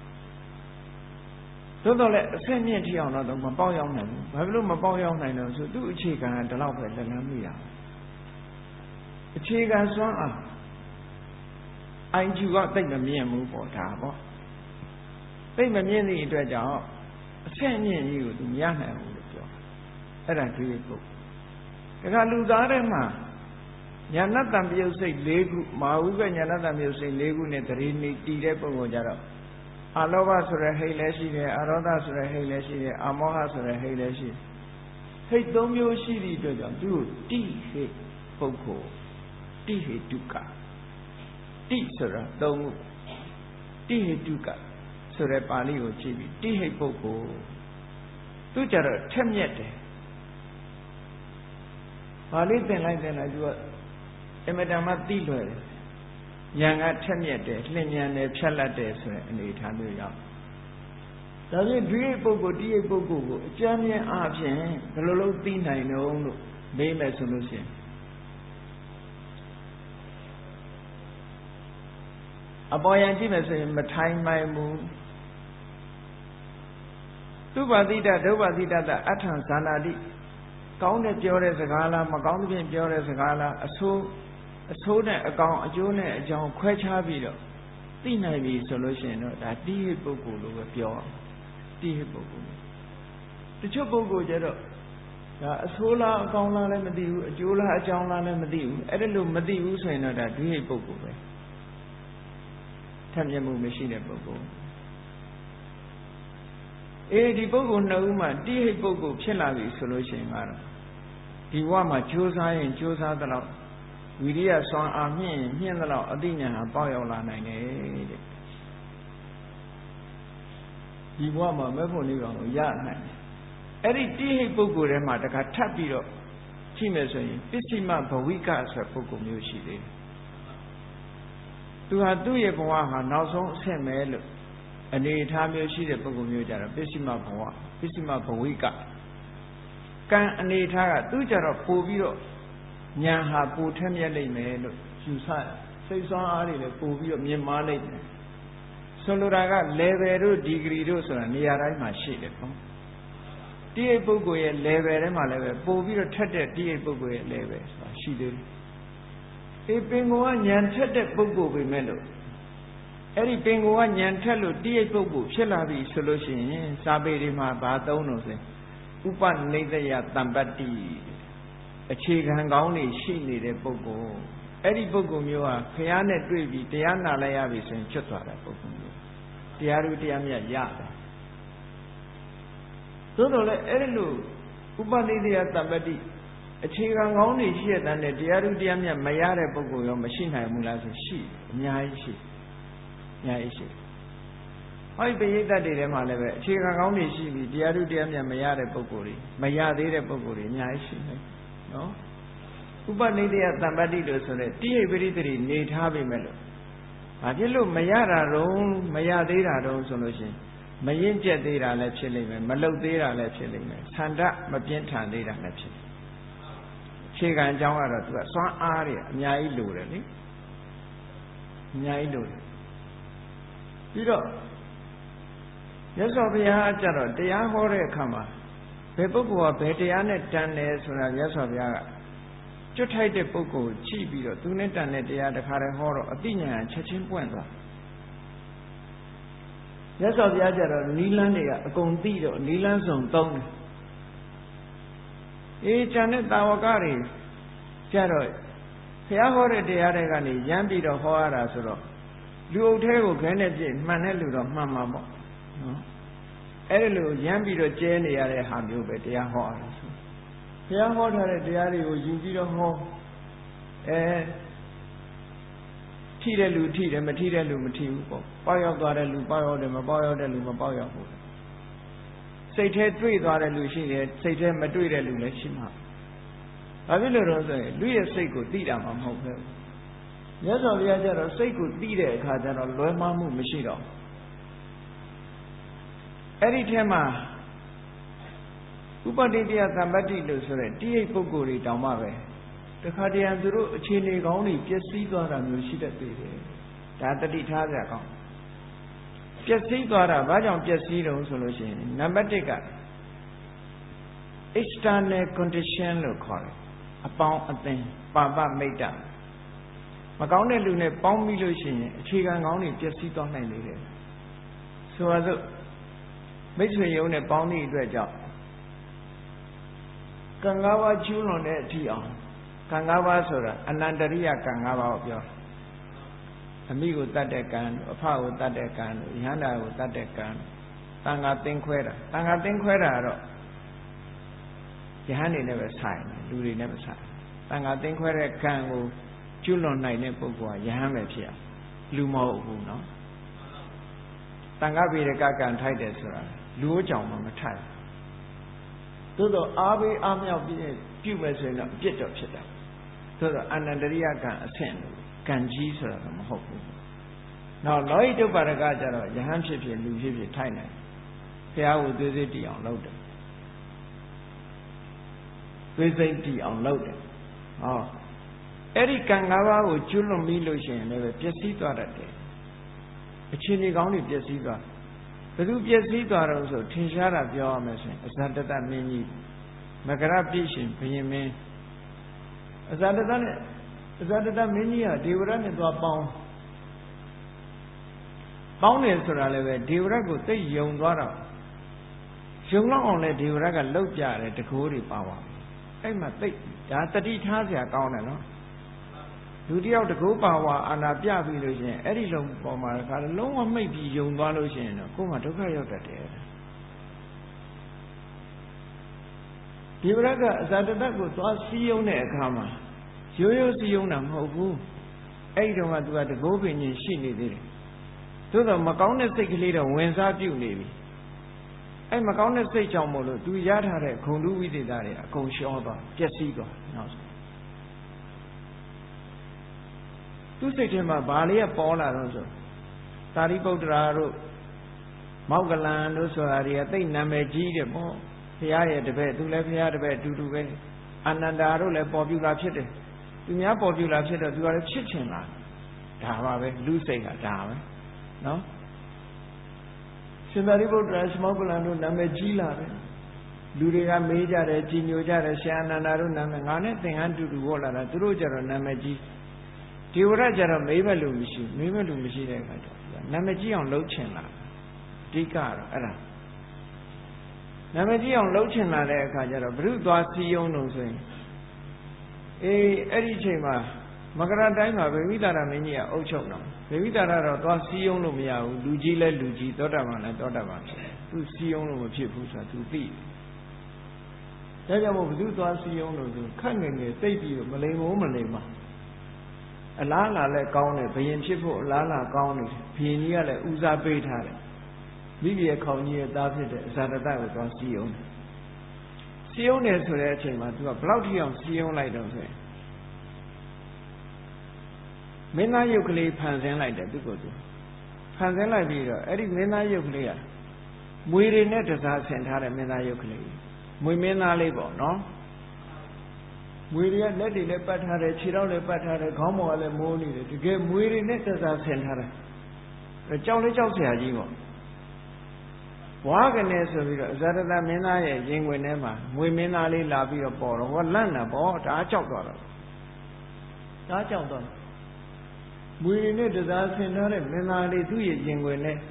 သို့တော်လည်းအစစ်မြင့်ထီအောင်တော့မပေါက်ရောက်နိုင်ဘူးဘာဖြစ်လို့မပေါက်ရောက်နိုင်တော့ဆိုသူ့အခြေခံကဒီလောက်ပဲလက်လန်းမိတာအခြေခံစွမ်းအားအိုင်ကျူကတိတ်မမြင့်ဘူးပေါ့ဒါပေါ့တိတ်မမြင့်သည့်အတွက်ကြောင့်အစစ်မြင့်ကြီးကိုသူမရနိုင်ဘူးလို့ပြောအဲ့ဒါဒီပုဂ္ဂိုလ်ဒါကလူသားတွေမှာညာဏတံပယုတ်စိတ်၄ခုမာဝိကညာဏတံပယုတ်စိတ်၄ခုနဲ့တရေနေတည်တဲ့ပုဂ္ဂိုလ်ကြတော့အလောဘဆိုတဲ့ဟိတ်လည်းရှိတယ်အရောဓဆိုတဲ့ဟိတ်လည်းရှိတယ်အမောဟဆိုတဲ့ဟိတ်လည်းရှိတယ်ဟိတ်၃မျိုးရှိသည့်အတွက်ကြောင့်သူ့တိဟိတ်ပုဂ္ဂိုလ်တိဟိတုကတိဆိုတာ၃ခုတိဟိတုကဆိုတဲ့ပါဠိကိုကြည့်ပြီးတိဟိတ်ပုဂ္ဂိုလ်သူကြတော့ထက်မြက်တယ်ပါဠိသင်လိုက်သူကအမတန်မှသိလွယ်တယ်ဉာဏ်ကထက်မြက်တယ်လျင်ဉာဏ်တယ်ဖြတ်လက်တယ်ဆိုတဲ့အနေအထားမျိုးရောက်ဒါဖြင့်ဒွိဟိတ်ပုဂ္ဂိုလ်တိဟိတ်ပုဂ္ဂိုလ်ကိုအကျဉ်းမြင်အားဖြင့်ဘယ်လိုလုပ်သိနိုင်တော့လို့မေးမယ်ဆိုလို့ရှိရင်အပေါ်ယံကြည့်မယ်ဆိုရင်မထိုင်မှန်ဘူးသူပါတိတဒုပတိတတအထံဇာနာတိကောင်းတဲ့ပြောတဲ့စကားလားမကောင်းတဲ့ဖြင့်ပြောတဲ့စကားလားအဆိုးနဲ့အကောင်အကျိုးနဲ့အကြောင်းခွဲခြားပြီးတော့သိနိုင်ပြီဆိုလို့ရှိရင်တော့ဒါတိဟိပုဂ္ဂိုလ်လို့ပဲပြောအောင်တိဟိပုဂ္ဂိုလ်တချို့ပုဂ္ဂိုလ်ကျတော့ဒါအဆိုးလားအကောင်လားလည်းမသိဘူးအကျိုးလားအကြောင်းလားလည်းမသိဘူးအဲ့ဒါလို့မသိဘူးဆိုရင်တော့ဒါဒိဟိပုဂ္ဂိုလ်ပဲထပ်မြက်မှုမရှိတဲ့ပုဂ္ဂိုလ်ဒီပုဂ္ဂိုလ်နှစ်ဦးမှာတိဟိပုဂ္ဂိုလ်ဖြစ်လာပြီဆိုလို့ရှိရင်ကတော့ဒီဘဝမှာကြိုးစားရင်ကြိုးစားသလောက်ဝိရိယစွမ်းအားမြင့်ရင်မြင့်သလောက်အသိဉာဏ်ဟာပေါက်ရောက်လာနိုင်တယ်တဲ့ဒီဘဝမှာမဲ့ဖို့နိဗ္ဗာန်ကိုရနိုင်တယ်အဲ့ဒီတိဟိပုဂ္ဂိုလ်ထဲမှာတခါထပ်ပြီးတော့ကြည့်မယ်ဆိုရင်ပစ္စည်းမဘဝိကဆိုတဲ့ပုဂ္ဂိုလ်မျိုးရှိသေးတယ်သူဟာသူ့ရဲ့ဘဝဟာနောက်ဆုံးအဆင့်ပဲလို့အနေအထားမျိုးရှိတဲ့ပုဂ္ဂိုလ်မျိုးကြတော့ပစ္စည်းမဘဝပစ္စည်းမဘဝိကကံအနေအထားကသူကြတော့ပို့ပြီးတော့ဉာဏ်ဟာပိုထက်မြက်လိမ့်မယ်လို့ယူဆတယ်စိတ်ဆွမ်းအားတွေလည်းပို့ပြီးတော့မြင့်မားလိမ့်မယ်ဆိုလိုတာက level တို့ degree တို့ဆိုတာနေရာတိုင်းမှာရှိတယ်ပေါ့တိဟိပုဂ္ဂိုလ်ရဲ့ level ထဲမှာလည်းပဲပို့ပြီးတော့ထက်တဲ့တိဟိပုဂ္ဂိုလ်ရဲ့ level ဆိုတာရှိသေးတယ်ပင်ကိုကဉာဏ်ထက်တဲ့ပုဂ္ဂိုလ်ပဲမဲ့လို့အဲ့ဒီပင်ကိုကဉာဏ်ထက်လို့တိဟိပုဂ္ဂိုလ်ဖြစ်လာပြီဆိုလို့ရှိရင်စာပေတွေမှာဘာသုံးလို့ဆိုဥပနိဒယတမ္ပတ္တိအခြေခံကောင်းနေရှိနေတဲ့ပုဂ္ဂိုလ်အဲ့ဒီပုဂ္ဂိုလ်မျိုးဟာဘုရားနဲ့တွေ့ပြီးတရားနာလိုက်ရပြီဆိုရင်ကျွတ်သွားတဲ့ပုဂ္ဂိုလ်မျိုးတရားဓုတရားမြတ်ရတယ်သို့တော်လည်းအဲ့ဒီလိုဥပနိဒယတမ္ပတ္တိအခြေခံကောင်းနေရှိရတဲ့တရားဓုတရားမြတ်မရတဲ့ပုဂ္ဂိုလ်ရောမရှိနိုင်ဘူးလားဆိုရှိအများကြီးရှိအများကြီးရှိဟောဒီပရိသတ်တွေထဲမှာလည်းပဲအခြေခံကောင်းနေရှိပြီးတရားဓုတရားမြတ်မရတဲ့ပုဂ္ဂိုလ်တွေမရသေးတဲ့ပုဂ္ဂိုလ်တွေအများကြီးရှိနေနော်ဥပနိဒယတမ္ပတ္တိလို့ဆိုတဲ့တိဟိပရိသေတွေနေထားပြီမဲ့လို့ဘာဖြစ်လို့မရတာတော့မရသေးတာတော့ဆိုလို့ရှိရင်မရင်ကျက်သေးတာလည်းဖြစ်လိမ့်မယ်မလုတ်သေးတာလည်းဖြစ်လိမ့်မယ်ဆန္ဒမပြင်းထန်သေးတာလည်းဖြစ်တယ်အခြေခံအကြောင်းကတော့သူကစွမ်းအားတွေအများကြီးလိုတယ်လေအများကြီးလိုတယ်ပြီးတော့မြတ်စွာဘုရားကျတော့တရားဟောတဲ့အခါမှာဘယ်ပုဂ္ဂိုလ်ကဘယ်တရားနဲ့တန်တယ်ဆိုတာမြတ်စွာဘုရားကကျွတ်ထိုက်တဲ့ပုဂ္ဂိုလ်ကြည့်ပြီးတော့သူနဲ့တန်တဲ့တရားတစ်ခါတည်းဟောတော့အသိဉာဏ်ချက်ချင်းပွင့်သွားမြတ်စွာဘုရားကျတော့နီလန်းတွေကအကုန်သိတော့နီလန်းစုံသုံးတယ်ကျန်တဲ့တာဝကတွေကျတော့ဘုရားဟောတဲ့တရားတွေကနေရမ်းပြီးတော့ဟောရတာဆိုတော့လူအုပ်ထဲကိုခဲနဲ့ပြည့်မှန်တဲ့လူတော့မှန်မှာပေါ့နော်အဲ့ဒီလိုရမ်းပြီးတော့ကျဲနေရတဲ့ဟာမျိုးပဲတရားဟောရတာဆိုဘုရားဟောထားတဲ့တရားတွေကိုယူပြီးတော့ဟောထိတဲ့လူထိတယ်မထိတဲ့လူမထိဘူးပေါ့ပေါက်ရောက်သွားတဲ့လူပေါက်ရောက်တယ်မပေါက်ရောက်တဲ့လူမပေါက်ရောက်ဘူးစိတ်ထဲတွေ့သွားတဲ့လူရှိတယ်စိတ်ထဲမတွေ့တဲ့လူလည်းရှိမှာဘာဖြစ်လို့တော့ဆိုရင်လူရဲ့စိတ်ကိုသိတာမှမဟုတ်ဘူးမြတ်စွာဘုရားကျတော့စိတ်ကိုသိတဲ့အခါကျတော့လွဲမှားမှုမရှိတော့အဲ့ဒီထဲမှာဥပတိတယတမ္ပတ္တိလို့ဆိုတဲ့တိဟိပုဂ္ဂိုလ်တွေတောင်မှပဲတခါတည်းသူတို့အခြေအနေကောင်းတွေပျက်စီးသွားတာမျိုးရှိတတ်သေးတယ်ဒါတတိထားကြကောင်းပျက်စီးသွားတာဘာကြောင့်ပျက်စီးတုံးဆိုလို့ရှိရင်နံပါတ်1က external condition လို့ခေါ်တယ်အပေါင်းအသင်းပါပမိတ်တမကောင်းတဲ့လူနဲ့ပေါင်းပြီးလို့ရှိရင်အခြေခံကောင်းတွေပျက်စီးသွားနိုင်လေတယ်ဆိုပါစို့မိတ်ဆွေယုံနဲ့ပေါင်းသည့်အတွက်ကြောင့်ကံ၅ပါးကျူးလွန်တဲ့အထိအောင်ကံ၅ပါးဆိုတာအနန္တရိယကံ၅ပါးကိုပြောအမိကိုတတ်တဲ့ကံအဖကိုတတ်တဲ့ကံယန္တာကိုတတ်တဲ့ကံတန်ခါသင်ခွဲတာတန်ခါသင်ခွဲတာတော့ယဟန်နေနဲ့ပဲဆိုင်လူတွေနဲ့ပဲဆိုင်တန်ခါသင်ခွဲတဲ့ကံကိုကျူးလွန်နိုင်တဲ့ပုဂ္ဂိုလ်ကယဟန်ပဲဖြစ်အောင်လူမဟုတ်ဘူးနော်တန်ခါပေရကကံထိုက်တယ်ဆိုတာလူ့ကြောင့်မှမထိုက်သို့တော့အားပေးအားမြောက်ပြီးပြုမယ်ဆိုရင်တော့အပြစ်တော့ဖြစ်တယ်သို့တော့အနန္တရိယကံအဆင့်လို့ကံကြီးဆိုတာတော့မဟုတ်ဘူးနောက်လောဟိတုပ္ပါဒကကြတော့ယဟန်ဖြစ်ဖြစ်လူဖြစ်ဖြစ်ထိုက်နိုင်ဘုရားကိုသွေးစိတ်တည်အောင်လုပ်တယ်သွေးစိတ်တည်အောင်လုပ်တယ်ဟောအဲ့ဒီကံ၅ပါးကိုကျွလွန်ပြီးလို့ရှိရင်လည်းပျက်စီးသွားတတ်တယ်အခြေအနေကောင်းတွေပျက်စီးသွားဘယ်သူပျက်စီးသွားတော့ဆိုထင်ရှားတာပြောရမယ်ဆိုရင်အဇာတတမင်းကြီးမကရပြည့်ရှင်ဘုရင်မင်းအဇာတတနဲ့အဇာတတမင်းကြီးဟာဒေဝရတ်နဲ့သွားပေါင်းတယ်ဆိုတာလည်းပဲဒေဝရတ်ကိုသိယုံသွားတော့ယုံလောက်အောင်လဲဒေဝရတ်ကလှုပ်ပြတယ်တကိုးတွေပါပါအဲ့မှာသိဒါတတိထားเสียကောင်းတယ်နော်လူတယောက်တကိုးပါဝါအာနာပြပြီးလို့ရှိရင်အဲ့ဒီလုံးပေါ်မှာကလုံးဝမိတ်ပြီးယုံသွားလို့ရှိရင်တော့ကိုယ်မှဒုက္ခရောက်တတ်တယ်ဒေဝရတ်ကအဇာတတကိုသွားစည်းရုံးတဲ့အခါမှာရိုးရိုးစည်းရုံးတာမဟုတ်ဘူးအဲ့ဒီတော့မှသူကတကိုးပင်ကြီးရှိနေသေးတယ်သို့တော့မကောင်းတဲ့စိတ်ကလေးတော့ဝင်စားပြုတ်နေပြီအဲ့မကောင်းတဲ့စိတ်ကြောင့်မို့လို့သူရထားတဲ့ဂုဏ်တုဝိသေသတွေအကုန်ရှောသွားပျက်စီးသွားနောက်ဆုံးသူစိတ်ထဲမှာဘာလေးကပေါ်လာတော့ဆိုသာရိပုတ္တရာတို့မောက္ကလန်တို့ဆိုတာတွေကသိနာမည်ကြီးတယ်ပေါ့ဘုရားရဲ့တပည့်သူလည်းဘုရားတပည့်အတူတူပဲအာနန္ဒာတို့လည်းပေါ်ပြူလာဖြစ်တယ်သူများပေါ်ပြူလာဖြစ်တော့သူကလည်းဖြစ်ချင်လာဒါပါပဲလူစိတ်ကဒါပဲနော်ရှင်သာရိပုတ္တရာမောက္ကလန်တို့နာမည်ကြီးလာတယ်လူတွေကမေးကြတယ်ကြည်ညိုကြတယ်ရှင်အာနန္ဒာတို့နာမည်ငါနဲ့သင်္ကန်းတူတူဟောလာတာသူတို့ကြတော့နာမည်ကြီးဒေဝရတ်ကြတော့မေးမဲ့လူမရှိတဲ့အခါကျနာမည်ကြီးအောင်လှုပ်ချင်လာအဓိကတော့အဲ့ဒါနာမည်ကြီးအောင်လှုပ်ချင်လာတဲ့အခါကျတော့ဘုရုသွားစီယုံလို့ဆိုရင်အဲ့ဒီချိန်မှာမကရတိုင်းမှာဗေဝိတာရမင်းကြီးကအုပ်ချုပ်တော့ဗေဝိတာရတော့သွားစီယုံလို့မရဘူးလူကြီးလဲလူကြီးသောတာပန်လဲသောတာပန်ဖြစ်တယ်သူစီယုံလို့မဖြစ်ဘူးဆိုတာသူသိတယ်ဒါကြောင့်မို့ဘုသူသွားစီယုံလို့ဆိုခက်ငယ်ငယ်သိပြီးတော့မလိမ်မိုးမလိမ်ပါအလားလာလဲကောင်းတယ်ဘယင်ဖြစ်ဖို့အလားလာကောင်းတယ်ဘယင်ကြီးကလည်းဦးစားပေးထားတယ်မိမိရဲ့ခေါင်းကြီးရဲ့သားဖြစ်တဲ့အဇာတတကိုသွားစီယုံတယ်စီယုံတယ်ဆိုတဲ့အချိန်မှာသူကဘလောက်ထိအောင်စီယုံလိုက်တော့ဆိုရင်မင်းသားရုပ်ကလေးဖန်ဆင်းလိုက်တယ်သူ့ကိုယ်သူဖန်ဆင်းလိုက်ပြီးတော့အဲ့ဒီမင်းသားရုပ်ကလေးကမွေတွေနဲ့တစားဆင်ထားတဲ့မင်းသားရုပ်ကလေးမွေမင်းသားလေးပေါ့နော်မွေတွေကလက်တွေလည်းပတ်ထားတယ်ခြေထောက်လည်းပတ်ထားတယ်ခေါင်းပေါ်ကလည်းမိုးနေတယ်တကယ်မွေတွေနဲ့တစားဆင်ထားတယ်ကြောက်လေးကြောက်เสียကြီးပေါ့ဘွားကနေဆိုပြီးတော့အဇာတတမင်းသားရဲ့ရင်ဝင်ထဲမှာမွေမင်းသားလေးလာပြီးတော့ပေါ်တော့ဟောလန့်တာပေါ့ဒါကြောက်သွားတော့ဒါကြောက်သွားမွေနဲ့တစားဆင်ထားတဲ့မင်းသားလေးသူ့ရဲ့ရင်ဝင်နဲ့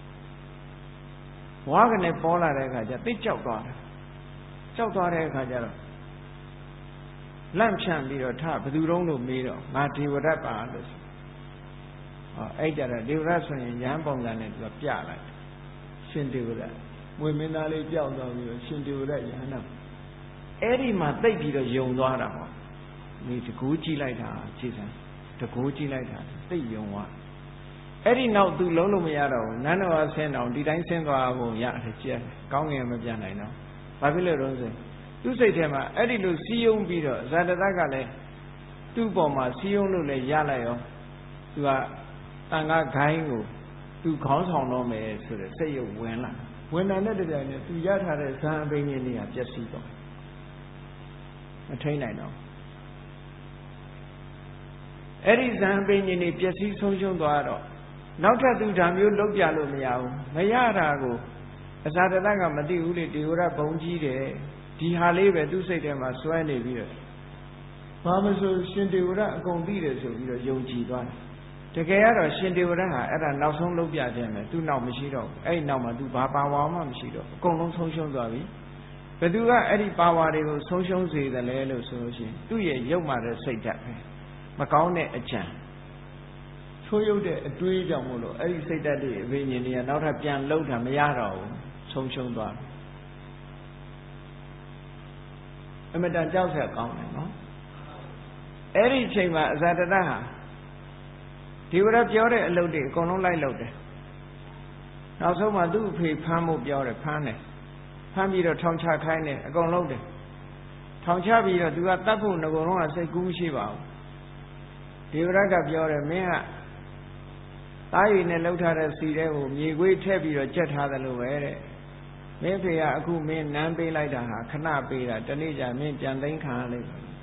ဘွားကနေပေါ်လာတဲ့အခါကျသိကြောက်သွားတယ်ကြောက်သွားတဲ့အခါကျတော့လန့်ဖြန့်ပြီးတော့ဘယ်သူတုံးလို့မေးတော့ငါဒေဝရတ်ပါလို့ဆိုအဲ့ကြတော့ဒေဝရတ်ဆိုရင်ရဟန်းပုံစံနဲ့သူကပြလိုက်ရှင်ဒေဝရတ်မွေမင်းသားလေးကြောက်သွားပြီးတော့ရှင်ဒေဝရတ်ရဟန်းတော်အဲ့ဒီမှာသိပြီးတော့ယုံသွားတာဟောဒီတကူကြည့်လိုက်တာကြည်စမ်းတကူကြည့်လိုက်တာသိယုံသွားအဲ့ဒီနောက်သူလုံးလို့မရတော့ဘူးနန်းတော်ဆင်းအောင်ဒီတိုင်းဆင်းသွားဖို့ရတယ်ကြည့်ကောင်းငင်မပြန်နိုင်တော့ဘာဖြစ်လို့တော့ဆိုသူ့စိတ်ထဲမှာအဲ့ဒီလိုစီးယုံပြီးတော့ဇာတတကလည်းသူ့ပေါ်မှာစီးယုံလို့လည်းရလိုက်ရောသူကတန်ခါဂိုင်းကိုသူခေါင်းဆောင်တော့မယ်ဆိုတဲ့စိတ်ရုပ်ဝင်လာဝင်လာတဲ့တည်းနဲ့သူရထားတဲ့ဇာအပိန်းကြီးတွေကပျက်စီးသွားမထိန်နိုင်တော့အဲ့ဒီဇာအပိန်းကြီးတွေပျက်စီးဆုံးရှုံးသွားတော့နောက်ထပ်သူဓာမျိုးလုပ်ပြလို့မရဘူးမရတာကိုအဇာတတကမသိဘူးလေဒေဝရဘုံကြီးတယ်ဒီဟာလေးပဲသူ့စိတ်ထဲမှာစွဲနေပြီးတော့ဘာမဆိုရှင်ဒေဝရအကုန်သိတယ်ဆိုပြီးတော့ယုံကြည်သွားတယ်တကယ်ကတော့ရှင်ဒေဝရဟာအဲ့ဒါနောက်ဆုံးလုပ်ပြခြင်းပဲသူ့နောက်မရှိတော့ဘူးအဲ့ဒီနောက်မှာသူဘာပါဝါမှမရှိတော့အကုန်လုံးဆုံးရှုံးသွားပြီဘယ်သူကအဲ့ဒီပါဝါတွေကိုဆုံးရှုံးစေတယ်လဲလို့ဆိုလို့ရှိရင်သူ့ရဲ့ရုပ်မှတဲ့စိတ်ဓာတ်ပဲမကောင်းတဲ့အကြံဆိုးရုပ်တဲ့အတွေးကြောင့်မို့လို့အဲ့ဒီစိတ်ဓာတ်တွေအဘိညာဉ်တွေကနောက်ထပ်ပြန်လှုပ်တာမရတော့ဘူးဆုံးရှုံးသွားတယ်အမတန်ကြောက်ဆက်ကောင်းတယ်နော်အဲ့ဒီအချိန်မှာအဇာတတဟာဒီဝရပြောတဲ့အလုပ်တွေအကုန်လုံးလိုက်လုပ်တယ်နောက်ဆုံးမှသူ့အဖေဖမ်းဖို့ပြောတယ်ဖမ်းပြီးတော့ထောင်ချခိုင်းတယ်အကုန်လုံးတယ်ထောင်ချပြီးတော့သူကတတ်ဖို့ငကုံလုံးကစိတ်ကူးမရှိပါဘူးဒီဝရကပြောတယ်မင်းကတားရည်နဲ့လှုပ်ထားတဲ့စီတဲ့ကိုမြေခွေးထည့်ပြီးတော့ကြက်ထားတယ်လို့ပဲတဲ့မင်းဖေကအခုမင်းနမ်းပေးလိုက်တာဟာခဏပေးတာတနေ့ကျမင်းပြန်သိမ်းခံရလိမ့်မယ်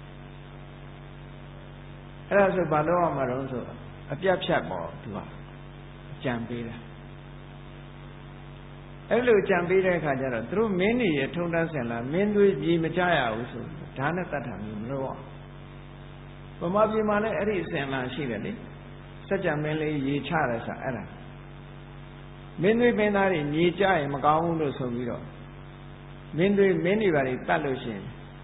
အဲ့ဒါဆိုဘာလို့အောင်မလို့ဆိုအပြတ်ဖြတ်ပေါ့သူကအကြံပေးတာအဲ့လိုကြံပေးတဲ့အခါကျတော့သူတို့မင်းတွေရထုံတန်းစင်လာမင်းတွေကြီးမကြရဘူးဆိုဒါနဲ့တတ်တာမျိုးမလို့ဗမာပြည်မှာလည်းအဲ့ဒီအစင်လာရှိတယ်လေစัจ जा မင်းလေးရေချတယ်ဆိုအဲ့ဒါမင်းတွေမင်းသားတွေမြေကြရင်မကောင်းဘူးလို့ဆိုပြီးတော့မင်းတွေပါတွေတတ်လို့ရှိရင်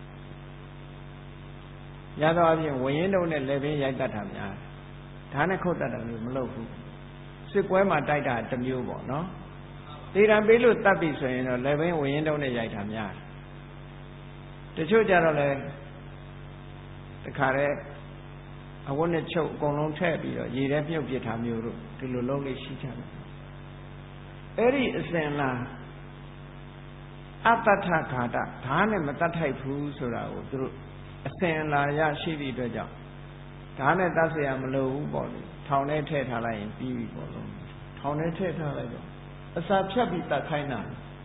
ရသောအပြင်ဝရင်တုံးနဲ့လက်ပင်ရိုက်တတ်တာများဒါနဲ့ခုတ်တတ်တာမျိုးမလုပ်ဘူးစစ်ပွဲမှာတိုက်တာတစ်မျိုးပေါ့နော်တေရံပေးလို့တတ်ပြီဆိုရင်တော့လက်ပင်ဝရင်တုံးနဲ့ရိုက်တာများတချို့ကြတော့လေတခါတည်းအဝတ်နဲ့ချုပ်အကုန်လုံးထည့်ပြီးတော့ရေထဲမြုပ်ပစ်ထားမျိုးတို့ဒီလိုလုံးလေးရှိကြတယ်အဲ့ဒီအစဉ်လားအတ္တထခါတဓာနဲ့မတတ်ထိုက်ဘူးဆိုတာကိုသူတို့အစဉ်လာရရှိသည့်အတွက်ကြောင့်ဓာနဲ့တတ်เสียမလိုဘူးပေါ့လေထောင်ထဲထည့်ထားလိုက်ရင်ပြီးပြီပေါ့လုံးထောင်ထဲထည့်ထားလိုက်တော့အစာဖြတ်ပြီးတတ်ခိုင်းတာ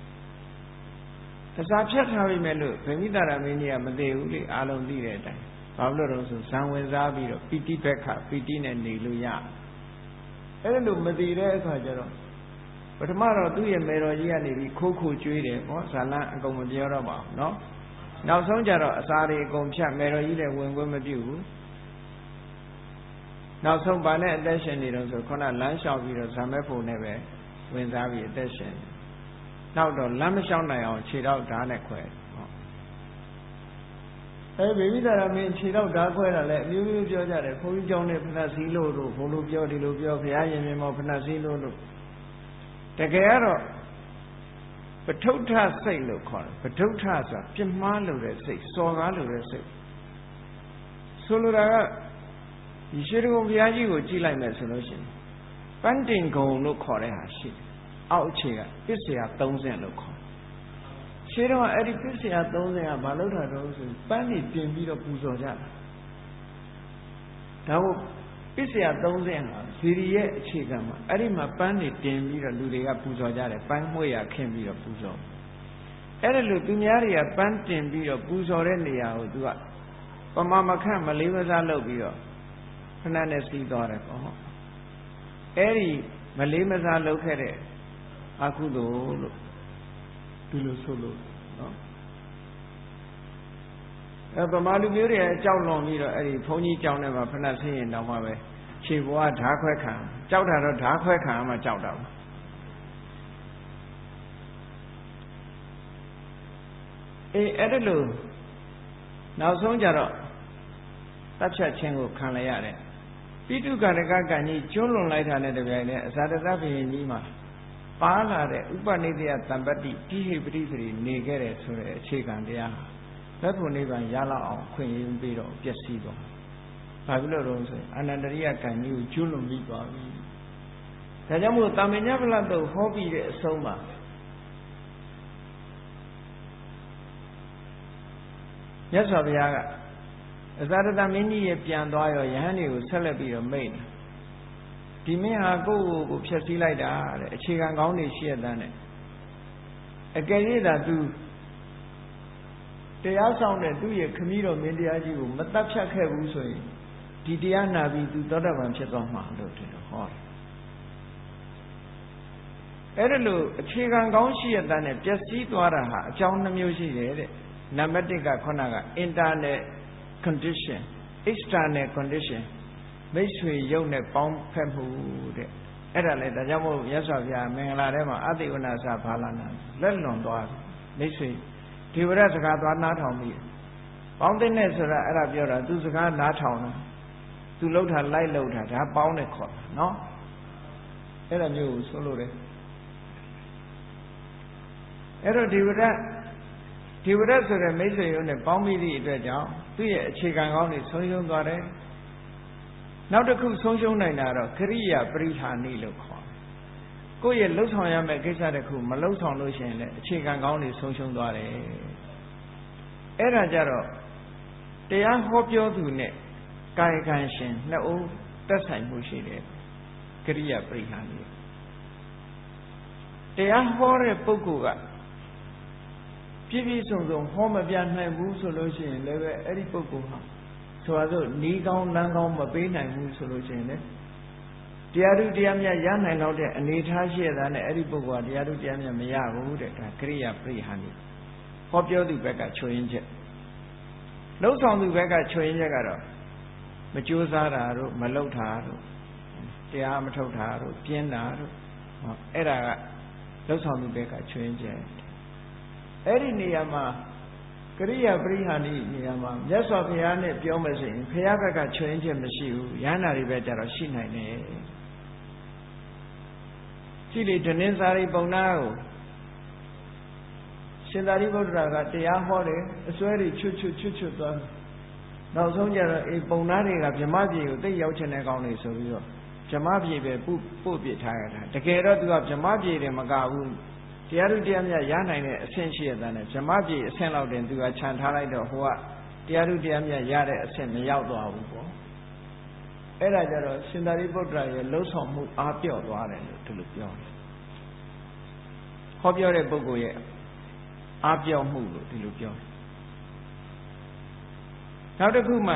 အစာဖြတ်ထားပြီမဲ့လို့ဗိမိတာရမင်းကြီးကမသိဘူးလေအားလုံးသိတဲ့အတိုင်းဘာလို့လဲဆိုဇံဝင်စားပြီးတော့ပီတိဘက်ခပီတိနဲ့နေလို့ရအဲ့လိုမသိတဲ့အခါကျတော့ပထမတော့သူ့ရဲ့မေတော်ကြီးကနေပြီးခိုးခိုကျွေးတယ်ပေါ့ဇာလန်းအကုန်မပြောတော့ပါဘူးเนาะနောက်ဆုံးကျတော့အစာတွေအကုန်ဖြတ်မေတော်ကြီးလည်းဝင်ခွင့်မပြုဘူးနောက်ဆုံးဗာနဲ့အသက်ရှင်နေတော့ဆိုခုနလမ်းလျှောက်ပြီးတော့ဇာမဲဖို့နဲ့ပဲဝင်စားပြီးအသက်ရှင်နောက်တော့လမ်းမလျှောက်နိုင်အောင်ခြေတော့ဓာတ်နဲ့ခွဲဗေမိတာရမင်းခြေတော့ဓာတ်ခွဲတာလည်းအမျိုးမျိုးပြောကြတယ်ဘုန်းကြီးကျောင်းနဲ့ဖဏစည်းလို့တို့ဘုလိုပြောဒီလိုပြောဘုရားရှင်မြတ်မောဖဏစည်းလို့တကယ်ကတော့ပထုဋ္ဌစိတ်လို့ခေါ်တယ်ပထုဋ္ဌဆိုတာပြင်းမှားလို့တဲ့စိတ်စော်ကားလို့တဲ့စိတ်ဆိုလိုတာကဒီရှိတကုံဘုရားကြီးကိုကြည့်လိုက်မယ်ဆိုလို့ရှိရင်ပန်းတင်ကုံလို့ခေါ်တဲ့ဟာရှိတယ်အောက်အခြေကပစ္စယ30လို့ခေါ်ရှင်းတော့အဲ့ဒီပစ္စယ30ကဘာလို့ထားတော့ဆိုပန်းနေတင်ပြီးတော့ပူဇော်ကြတာဒါကိုပစ္စယ30ဟာဇီရီရဲ့အခြေခံမှာအဲ့ဒီမှာပန်းနေတင်ပြီးတော့လူတွေကပူဇော်ကြတယ်ပန်းမွှေးရခင်းပြီးတော့ပူဇော်အဲ့ဒါလို့သူများတွေကပန်းတင်ပြီးတော့ပူဇော်တဲ့နေရာကိုသူကပမာမခန့်မလေးမစားလုပ်ပြီးတော့ခဏနဲ့စီးသွားတယ်ပေါ့အဲ့ဒီမလေးမစားလုပ်ခဲ့တဲ့အခုလို့ဒီလိုဆိုလို့နော်ဗမာလူမျိုးတွေကြောက်လွန်ပြီးတော့အဲ့ဒီဘုန်းကြီးကြောင်းထဲမှာဖဏဆင်းရင်တောင်မှပဲခြေပေါ်ကဓာခွဲခံကြောက်တာတော့ဓာခွဲခံမှကြောက်တာအဲ့ဒါလို့နောက်ဆုံးကြတော့တပ်ဖြတ်ခြင်းကိုခံလိုက်ရတယ်ပိတုကာရကကံကြီးကျွလွန်လိုက်တာနဲ့တပြိုင်နက်အဇာတသဘုရင်ကြီးမှာပါလာတဲ့ဥပနိဒေယတံပတ္တိတိဟိပတိသတိနေခဲ့တယ်ဆိုတဲ့အခြေခံတရားဘက်ဖို့နိဗ္ဗာန်ရလောက်အောင်ခွင့်ရင်းပြီးတော့ပျက်စီးသွားဘာဖြစ်လို့တော့ဆိုအနန္တရိယကံကြီးကိုကျွလွန်ပြီးသွားပြီဒါကြောင့်မို့တာမညပလတ်တို့ဟောပြီးတဲ့အဆုံးမှာမြတ်စွာဘုရားကအဇာတတမင်းကြီးရဲ့ပြန်သွားရောယဟန်တွေကိုဆက်လက်ပြီးတော့မိတ်ဒီမင်းဟာကိုယ့်ကိုဖျက်ဆီးလိုက်တာတဲ့အခြေခံကောင်းတွေရှိရတဲ့နဲ့အကယ်၍သာသူတရားဆောင်တဲ့သူ့ရဲ့ခမည်းတော်မင်းတရားကြီးကိုမတတ်ဖြတ်ခဲ့ဘူးဆိုရင်ဒီတရားနာပြီးသူသောတာပန်ဖြစ်သွားမှာလို့ထင်တော့ဟောတယ်အဲ့ဒါလို့အခြေခံကောင်းရှိရတဲ့နဲ့ပျက်စီးသွားတာဟာအကြောင်းနှမျိုးရှိတယ်တဲ့နံပါတ်1ကခုနက internal condition external condition မိတ်ဆွေရုပ်နဲ့ပေါင်းဖက်မှုတဲ့အဲ့ဒါလေဒါကြောင့်မို့မြတ်စွာဘုရားမင်္ဂလာထဲမှာအတိဝနာစာဘာလနာလက်လွန်သွားမိတ်ဆွေဒီဝရစကားသွားနားထောင်ပြီးပေါင်းတဲ့နဲ့ဆိုတာအဲ့ဒါပြောတာသူစကားနားထောင်တာသူလှုပ်တာလိုက်လှုပ်တာဒါပေါင်းတဲ့ခေါ်တာနော်အဲ့ဒါမျိုးကိုဆိုလို့တယ်အဲ့တော့ဒီဝရဆိုတဲ့မိတ်ဆွေရုံးနဲ့ပေါင်းပြီးသည့်အတွက်ကြောင့်သူ့ရဲ့အခြေခံကောင်းတွေဆုံးရှုံးသွားတယ်နောက်တစ်ခုဆုံးရှုံးနိုင်တာတော့ခရိယာပရိဟာနိလို့ခေါ်တယ်ကိုယ့်ရဲ့လှုပ်ဆောင်ရမယ့်ကိစ္စတစ်ခုမလှုပ်ဆောင်လို့ရှိရင်လည်းအခြေခံကောင်းတွေဆုံးရှုံးသွားတယ်အဲ့ဒါကြတော့တရားဟောပြောသူနဲ့ကာယကံရှင်နှစ်ဦးသက်ဆိုင်မှုရှိတယ်ခရိယာပရိဟာနိတရားဟောတဲ့ပုဂ္ဂိုလ်ကပြည့်ပြည့်စုံစုံဟောမပြနိုင်ဘူးဆိုလို့ရှိရင်လည်းပဲအဲ့ဒီပုဂ္ဂိုလ်ဟာဆိုတော့နီးကောင်းလမ်းကောင်းမပေးနိုင်ဘူးဆိုလို့ရှိရင်လည်းတရားဓုတရားမြတ်ရနိုင်တော့တဲ့အနေထားရှိရတာနဲ့အဲ့ဒီပုဂ္ဂိုလ်ကတရားဓုတရားမြတ်မရဘူးတဲ့ဒါကရိယာပရိဟာနိဟောပြောသူဘက်ကချွတ်ရင်းချက်လှုပ်ဆောင်သူဘက်ကချွတ်ရင်းချက်ကတော့မကြိုးစားတာတို့မလှုပ်တာတို့တရားမထုတ်တာတို့ပြင်းတာတို့အဲ့ဒါကလှုပ်ဆောင်သူဘက်ကချွတ်ရင်းချက်အဲ့ဒီနေရာမှာကရိယာပရိဟာနိနေရာမှာမြတ်စွာဘုရားနဲ့ပြောမယ်ဆိုရင်ဘုရားဘက်ကချွတ်ရင်းချက်မရှိဘူးရဟန္တာတွေပဲကြတော့ရှိနိုင်တယ်ကြည့်လေဒနင်းစာရိပုံနာကိုရှင်သာရိပုတ္တရာကတရားဟောတယ်အစွဲတွေချွတ်သွားနောက်ဆုံးကျတော့ပုံနာတွေကဗြဟ္မပြေကိုသိရောက်ချင်တဲ့ကောင်းနေဆိုပြီးတော့ဗြဟ္မပြေပဲပို့ပစ်ထားရတာတကယ်တော့သူကဗြဟ္မပြေတယ်မကဘူးတရားဓုတရားမြတ်ရနိုင်တဲ့အဆင့်ရှိရတဲ့ဗြဟ္မပြေအဆင့်လောက်တင်သူကခြံထားလိုက်တော့ဟိုကတရားဓုတရားမြတ်ရတဲ့အဆင့်မရောက်သွားဘူးပေါ့အဲ့ဒါကြတော့ရှင်သာရိပုတ္တရာရဲ့လှုပ်ဆောင်မှုအားပြော့သွားတယ်လို့ဒီလိုပြောတယ်ဟောပြောတဲ့ပုဂ္ဂိုလ်ရဲ့အားပြော့မှုလို့ဒီလိုပြောတယ်နောက်တစ်ခုမှ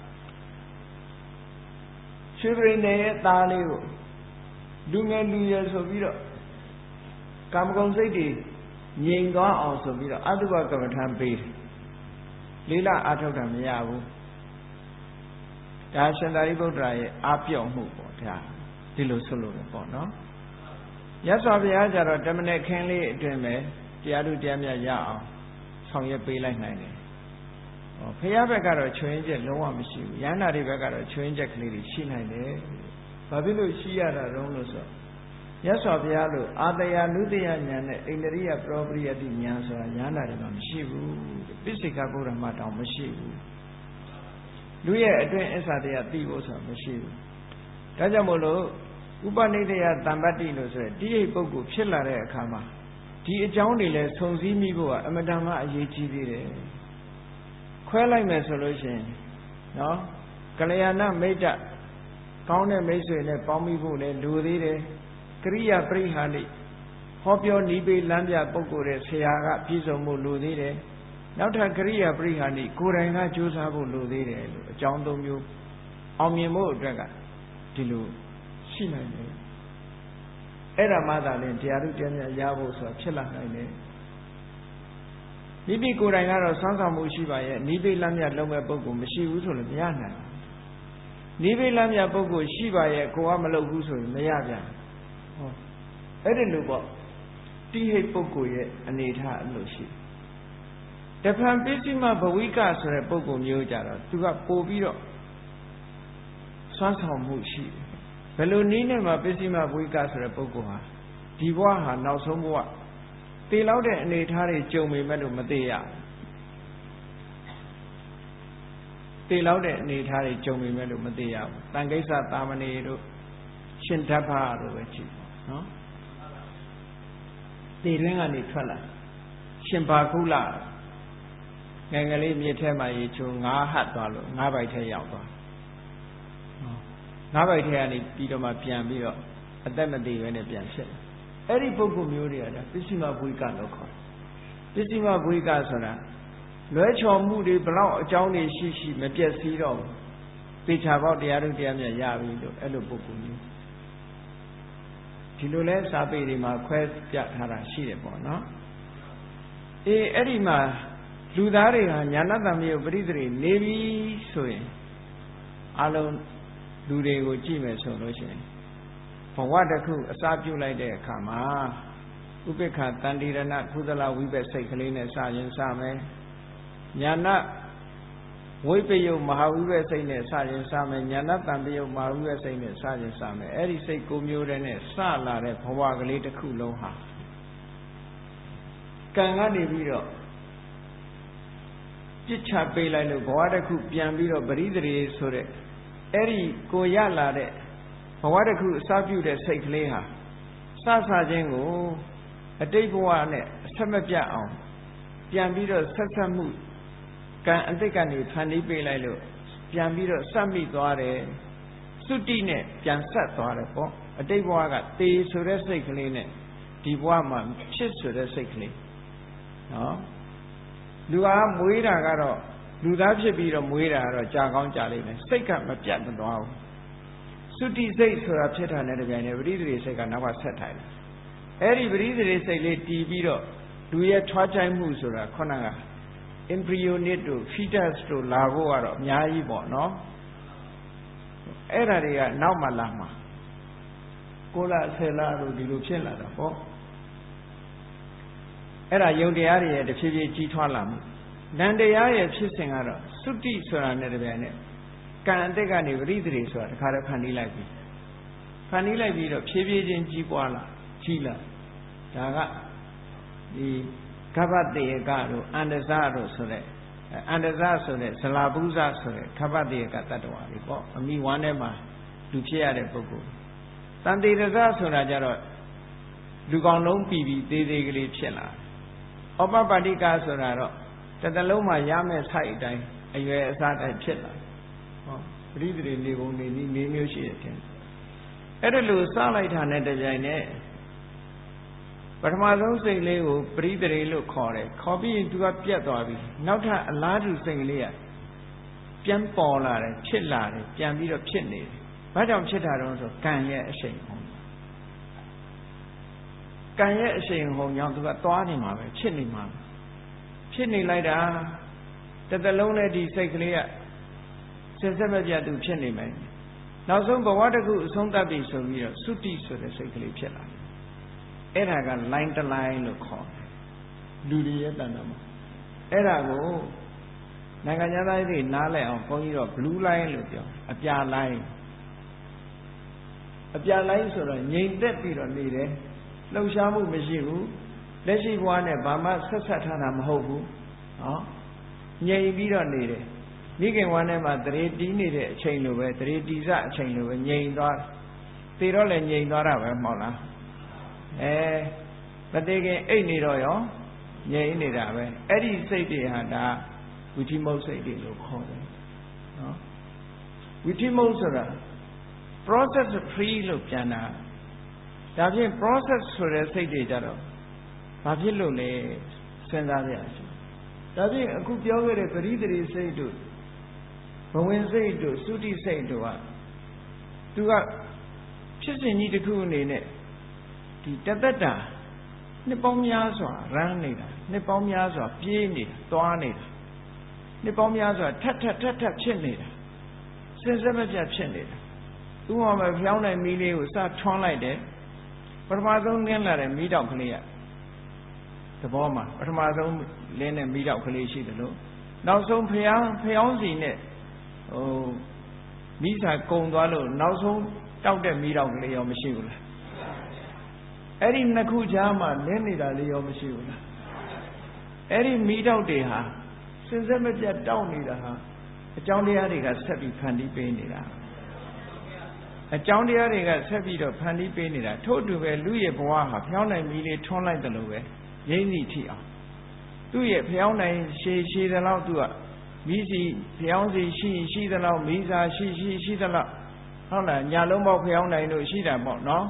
ရွှေပရိနေရဲ့သားလေးကိုလူငယ်လူရွယ်ဆိုပြီးတော့ကာမဂုဏ်စိတ်တွေငြိမ်သွားအောင်ဆိုပြီးတော့အတုပကမ္မထံပေးတယ်လေးလအားထုတ်တာမရဘူးဒါရှင်သာရိပုတ္တရာရဲ့အားပြော့မှုပေါ့ဒါဒီလိုဆိုလို့ပေါ့နော်မြတ်စွာဘုရားကျတော့တမနဲ့ခင်းလေးအတွင်ပဲတရားဓုတရားမြတ်ရအောင်ဆောင်ရွက်ပေးလိုက်နိုင်တယ်ဘုရားဘက်ကတော့ချွင်းချက်လုံးဝမရှိဘူးရဟန္တာတွေဘက်ကတော့ချွင်းချက်ကလေးတွေရှိနိုင်တယ်ဘာဖြစ်လို့ရှိရတာတုံးလို့ဆိုမြတ်စွာဘုရားလို့အာတယနုတယဉာဏ်နဲ့ဣန္ဒြိယပရောပရိယတိဉာဏ်ဆိုတာရဟန္တာတွေမှာမရှိဘူးပိစိကဗုဒ္ဓမှာတောင်မရှိဘူးလူရဲ့အတွင်းအစ္ဆတရားသိဖို့ဆိုတာမရှိဘူးဒါကြောင့်မို့လို့ဥပနိဒေယတမ္ပတ္တိလို့ဆိုရယ်တိရိပုဂ္ဂိုလ်ဖြစ်လာတဲ့အခါမှာဒီအကြောင်းတွေလဲစုံစည်းမိဖို့ကအမတန်မှအရေးကြီးသေးတယ်ခွဲလိုက်မယ်ဆိုလို့ရှိရင်နော်ကလျာဏမိတ်တကောင်းတဲ့မိတ်ဆွေနဲ့ပေါင်းမိဖို့လဲလိုသေးတယ်ကရိယာပရိဟာနိဟောပြောနီးပေးလမ်းပြပုဂ္ဂိုလ်တဲ့ဆရာကပြည့်စုံမှုလိုသေးတယ်နောက်ထပ်ကရိယာပရိဟာနိကိုယ်တိုင်ကကြိုးစားဖို့လိုသေးတယ်လို့အကြောင်းသုံးမျိုးအောင်မြင်ဖို့အတွက်ကဒီလိုရှိနိုင်တယ်အဲ့ဒါမှသာလျှင်တရားဓုတရားမြတ်ရဖို့ဆိုတာဖြစ်လာနိုင်တယ်မိမိကိုယ်တိုင်ကတော့ဆွမ်းဆောင်မှုရှိပါရဲ့နိဗ္ဗိလမ်းမြတ်လုံးမဲ့ပုဂ္ဂိုလ်မရှိဘူးဆိုလို့မရနိုင်နိဗ္ဗိလမ်းမြတ်ပုဂ္ဂိုလ်ရှိပါရဲ့ကိုယ်ကမလုပ်ဘူးဆိုရင်မရပြန်ဟောအဲ့ဒီလိုပေါ့တိဟိတ်ပုဂ္ဂိုလ်ရဲ့အနေထားအလို့ရှိတဖန်ပစ္စည်းမဘဝိကဆိုတဲ့ပုဂ္ဂိုလ်မျိုးကြတော့သူကပို့ပြီးတော့ဆွမ်းဆောင်မှုရှိတယ်ဘယ်လိုနည်းနဲ့မှပစ္စည်းမဘဝိကဆိုတဲ့ပုဂ္ဂိုလ်ဟာဒီဘဝဟာနောက်ဆုံးဘဝသေလောက်တဲ့အနေထားတွေကြုံပေမဲ့လို့မသေးရသေလောက်တဲ့အနေထားတွေကြုံပေမဲ့လို့မသေးရဘူးတန်ကိစ္စသာမဏေတို့ရှင်ဓဗ္ဗတို့ပဲကြည့်နော်သေတွင်းကနေထွက်လာရှင်ဘာကုလငယ်ငယ်လေးမြစ်ထဲမှာရေချိုးငါးဟတ်သွားလို့ငါးပိုက်ထဲရောက်သွားငါးပိုက်ထဲကနေပြီးတော့မှပြန်ပြီးတော့အသက်မသေးဘဲနဲ့ပြန်ဖြစ်တယ်အဲ့ဒီပုဂ္ဂိုလ်မျိုးတွေကပစ္စည်းမဘဝိကလို့ခေါ်တယ်ပစ္စည်းမဘဝိကဆိုတာလွဲချော်မှုတွေဘလောက်အကြောင်းတွေရှိမပြည့်စည်တော့ဘူးသေချာပေါက်တရားဓုတရားမြတ်ရပြီလို့အဲ့လိုပုဂ္ဂိုလ်မျိုးဒီလိုလဲစာပေတွေမှာခွဲပြထားတာရှိတယ်ပေါ့နော်အဲ့ဒီမှာလူသားတွေဟာညာဏတ္တမျိုးပရိသေနေပြီဆိုရင်အလုံးလူတွေကိုကြည့်မယ်ဆိုလို့ရှိရင်ဘဝတစ်ခုအစာပြုတ်လိုက်တဲ့အခါမှာဥပိ္ပခတန္တိရဏကုသလဝိဘက်စိတ်ကလေးနဲ့စရင်စမယ်ညာဏဝိပယုတ်မဟာဝိဘက်စိတ်နဲ့စရင်စမယ်ညာဏတံပယုတ်မဟာဝိဘက်စိတ်နဲ့စရင်စမယ်အဲ့ဒီစိတ်ကိုမျိုးတဲ့နဲ့စလာတဲ့ဘဝကလေးတစ်ခုလုံးဟာကံကနေပြီးတော့ပြစ်ချပေးလိုက်လို့ဘဝတစ်ခုပြန်ပြီးတော့ပရိသေဆိုတဲ့အဲ့ဒီကိုရလာတဲ့ဘဝတစ်ခုအစပြုတဲ့စိတ်ကလေးဟာစစချင်းကိုအတိတ်ဘဝနဲ့အဆက်မပြတ်အောင်ပြန်ပြီးတော့ဆက်ဆက်မှုကံအတိတ်ကနေဖန်တီးပေးလိုက်လို့ပြန်ပြီးတော့ဆက်မိသွားတယ်သုတိနဲ့ပြန်ဆက်သွားတယ်ပေါ့အတိတ်ဘဝကတေဆိုတဲ့စိတ်ကလေးနဲ့ဒီဘဝမှာဖြစ်ဆိုတဲ့စိတ်ကလေးနော်လူအားမွေးတာကတော့လူသားဖြစ်ပြီးတော့မွေးတာကတော့ကြာကောင်းကြာလိမ့်မယ်စိတ်ကမပြတ်မသွားဘူးသုသုတိစိတ်ဆိုတာဖြစ်တာနဲ့တပြိုင်တည်းပရိသေစိတ်ကနောက်ကဆက်ထိုင်တယ်အဲ့ဒီပရိသေစိတ်လေးတည်ပြီးတော့လူရဲ့ထွားကြိုက်မှုဆိုတာခုနက embryonic တို့ fetus တို့လာဖို့ကတော့အများကြီးပေါ့နော်အဲ့ဒါတွေကနောက်မှလာမှာ9လ10လတို့ဒီလိုဖြစ်လာတာပေါ့အဲ့ဒါယုံတရားတွေရဲ့တဖြည်းဖြည်းကြီးထွားလာမှုနံတရားရဲ့ဖြစ်စဉ်ကတော့သုတိဆိုတာနဲ့တပြိုင်နက်ကံအသက်ကနေပရိသေဆိုတာတခါတည်းဖန်တီးလိုက်ပြီးတော့ဖြည်းဖြည်းချင်းကြီးပွားလာကြီးလာဒါကဒီကပ္ပတေကတို့အန္တဇတို့ဆိုတဲ့အန္တဇဆိုတဲ့ဇလာပုဇဆိုတဲ့ကပ္ပတေကတတ္တဝါတွေပေါ့အမိဝမ်းထဲမှာလူဖြစ်ရတဲ့ပုဂ္ဂိုလ်တန်တေရဇဆိုတာကြတော့လူကောင်လုံးပြီးပြီးသေးသေးကလေးဖြစ်လာဩပပတ္တိကဆိုတာတော့တစ်သလုံးမှာရမယ့်ဆိုင်အတိုင်းအရွယ်အစားတိုင်းဖြစ်လာဟောပရိသေနေပုံနေနည်းမျိုးရှိတယ်တင်အဲ့ဒါလို့စလိုက်တာနဲ့တကြိုင်နဲ့ပထမဆုံးစိတ်လေးကိုပရိသေလို့ခေါ်တယ်ခေါ်ပြီးရင်သူကပြတ်သွားပြီနောက်ထပ်အလားတူစိတ်ကလေးကပြန်ပေါ်လာတယ်ဖြစ်လာတယ်ပြန်ပြီးတော့ဖြစ်နေတယ်ဘာကြောင့်ဖြစ်တာတော့ဆိုကံရဲ့အရှိန်ဟုန်ကံရဲ့အရှိန်ဟုန်ကြောင့်သူကသွားနေမှာပဲဖြစ်နေမှာဖြစ်နေလိုက်တာတစ်သလုံးနဲ့ဒီစိတ်ကလေးကဆက်ဆက်မပြတ်သူဖြစ်နေမယ်နောက်ဆုံးဘဝတစ်ခုအဆုံးသတ်ပြီဆိုပြီးတော့သုတိဆိုတဲ့စိတ်ကလေးဖြစ်လာတယ်အဲ့ဒါက line တစ် line လို့ခေါ်တယ်လူတွေရဲ့တဏ္ဍာမှာအဲ့ဒါကိုနိုင်ငံသားတွေနားလည်အောင်ဘုန်းကြီးတော့ blue line လို့ပြောအပြာ line ဆိုတော့ငြိမ်သက်ပြီးတော့နေတယ်လှုပ်ရှားမှုမရှိဘူးလက်ရှိဘဝနဲ့ဘာမှဆက်ဆက်ထားတာမဟုတ်ဘူးနော်ငြိမ်ပြီးတော့နေတယ်မိခင်ဝမ်းထဲမှာတရေတီးနေတဲ့အချိန်လိုပဲတရေတီးစအချိန်လိုပဲငြိမ်သွားသေတော့လည်းငြိမ်သွားတာပဲမဟုတ်လားမသေးခင်အိတ်နေတော့ရောငြိမ်နေတာပဲအဲ့ဒီစိတ်တွေဟာဒါဝိธิမုတ်စိတ်တွေလို့ခေါ်တယ်နော်ဝိธิမုတ်ဆိုတာ process free လို့ပြန်တာဒါဖြင့် process ဆိုတဲ့စိတ်တွေကြတော့ဘာဖြစ်လို့လဲစဉ်းစားရအောင်ဒါဖြင့်အခုပြောခဲ့တဲ့ပရိသေစိတ်တို့ဘဝင်စိတ်တို့သုတိစိတ်တို့ကသူကဖြစ်စဉ်ကြီးတစ်ခုအနေနဲ့ဒီတသက်တာနှစ်ပေါင်းများစွာရမ်းနေတာနှစ်ပေါင်းများစွာပြေးနေတာသွားနေတာနှစ်ပေါင်းများစွာထပ်ဖြစ်နေတာစဉ်ဆက်မပြတ်ဖြစ်နေတာဥပမာဖျောင်းတဲ့မီးလေးကိုစထွန်းလိုက်တယ်ပထမဆုံးနင်းလာတဲ့မီးတောက်ကလေးကသဘောမှာပထမဆုံးလင်းတဲ့မီးတောက်ကလေးရှိတယ်လို့နောက်ဆုံးဖျောင်းစီနဲ့မီးစာကုံသွားလို့နောက်ဆုံးတောက်တဲ့မီးတောက်ကလေးရောမရှိဘူးလားအဲ့ဒီနှစ်ခုကြားမှာလင်းနေတာလေးရောမရှိဘူးလားအဲ့ဒီမီးတောက်တွေဟာစဉ်ဆက်မပြတ်တောက်နေတာဟာအကြောင်းတရားတွေကဆက်ပြီးဖန်တီးပေးနေတာအကြောင်းတရားတွေကဆက်ပြီးတော့ဖန်တီးပေးနေတာထို့အတူပဲလူရဲ့ဘဝဟာဖျောင်းနိုင်မီးလေးထွန်းလိုက်တယ်လို့ပဲငြိမ့်စီထိအောင်သူ့ရဲ့ဖျောင်းနိုင်ရှည်တယ်လို့သူကမီးစီဖျောင်းစီရှိတယ်လို့မီးစာရှိတယ်လို့ဟုတ်လားညာလုံးပေါက်ဖျောင်းနိုင်လို့ရှိတာပေါ့နော်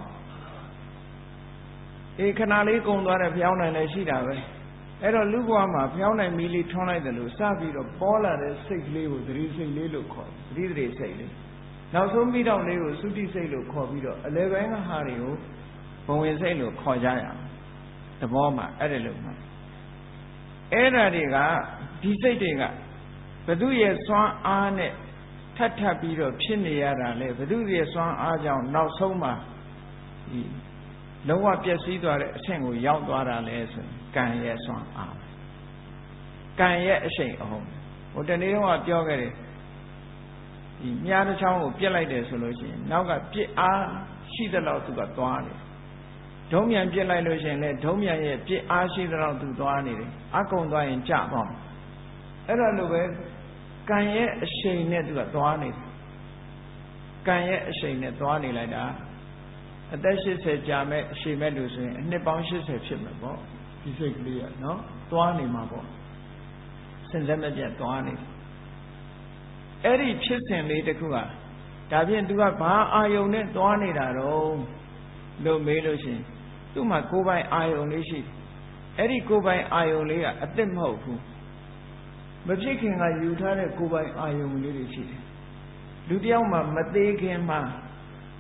ခဏလေးကုံသွားတဲ့ဖျောင်းနိုင်လည်းရှိတာပဲအဲ့တော့လူဘဝမှာဖျောင်းနိုင်မီးလေးထွန်းလိုက်တယ်လို့စပြီးတော့ပေါ်လာတဲ့စိတ်ကလေးကိုသတိစိတ်လေးလို့ခေါ်တယ်သတိစိတ်လေးနောက်ဆုံးပြီးတော့လေးကိုသုတိစိတ်လို့ခေါ်ပြီးတော့အလယ်ပိုင်းကဟာတွေကိုဘဝင်စိတ်လို့ခေါ်ကြရအောင်သဘောမှာအဲ့ဒါလို့မှာအဲ့ဒါတွေကဒီစိတ်တွေကဘု து ရဲ့စွမ်းအားနဲ့ထပ်ပြီးတော့ဖြစ်နေရတာလေဘု து ရဲ့စွမ်းအားကြောင့်နောက်ဆုံးမှာဒီလုံးဝပျက်စီးသွားတဲ့အဆင့်ကိုရောက်သွားတာလေဆိုကံရဲ့စွမ်းအားကံရဲ့အရှိန်အဟုန်ဟိုတနေ့တော့ပြောခဲ့တယ်ဒီမြားတစ်ချောင်းကိုပြစ်လိုက်တယ်ဆိုလို့ရှိရင်နောက်ကပြစ်အားရှိသလောက်သူကသွားတယ်ဒုံးမြန်ပြစ်လိုက်လို့ရှိရင်လည်းဒုံးမြန်ရဲ့ပြစ်အားရှိသလောက်သူသွားနေတယ်အကုန်သွားရင်ကြသွားတယ်အဲ့ဒါလိုပဲကံရဲ့အရှိန်နဲ့သူကသွားနေတယ်ကံရဲ့အရှိန်နဲ့သွားနေလိုက်တာအသက်80ကြာမဲ့အရှိန်မဲ့လို့ဆိုရင်အနှစ်ပေါင်း80ဖြစ်မှာပေါ့ဒီစိတ်ကလေးကနော်သွားနေမှာပေါ့စဉ်ဆက်မပြတ်သွားနေတယ်အဲ့ဒီဖြစ်စဉ်လေးတစ်ခုကဒါဖြင့်သူကဘာအာယုံနဲ့သွားနေတာတော့လို့မေးလို့ရှိရင်သူ့မှာကိုယ်ပိုင်အာယုံလေးရှိတယ်အဲ့ဒီကိုယ်ပိုင်အာယုံလေးကအစ်စ်မဟုတ်ဘူးမဖြစ်ခင်ကယူထားတဲ့ကိုယ်ပိုင်အာယုံလေးတွေရှိတယ်လူတယောက်မှာမသေးခင်မှာ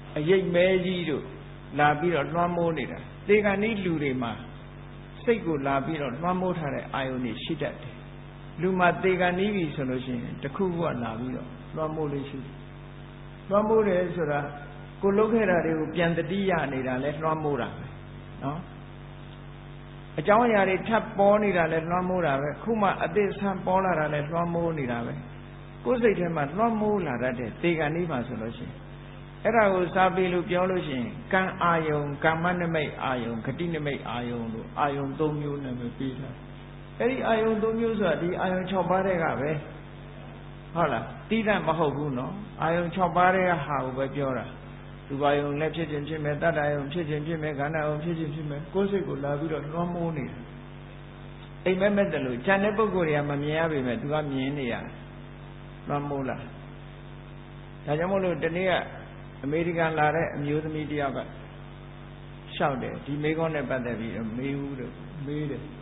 a yet meji la biro normal nida. They can need Lurima. Sego la biro normal ioni shitat. Luma they can need solution. The Kuwa la biro. Normal issue. Normal is Kulokera pian the dia nida let normura. No? A Jawayari tap bonida let normura. Kuma at this time polar let normal nida. Cosy him at normula that they can even solution. Era was Sabilu Biology, can iron, can manimate iron, catinimate iron don't you never Peter. Any iron don't use the iron chopare. Hola, Tita Mahoguno, iron chopare, how by Jora. To iron left chicken chimney, that iron chicken chimney, and iron chicken chimney, Cosico Lavido, no money. A memento, Chanepogoria, Mamiabi, Metuaminia, Ramola. Tajamolo Denia. American Lara amused the media shouted, he may go on about the made it.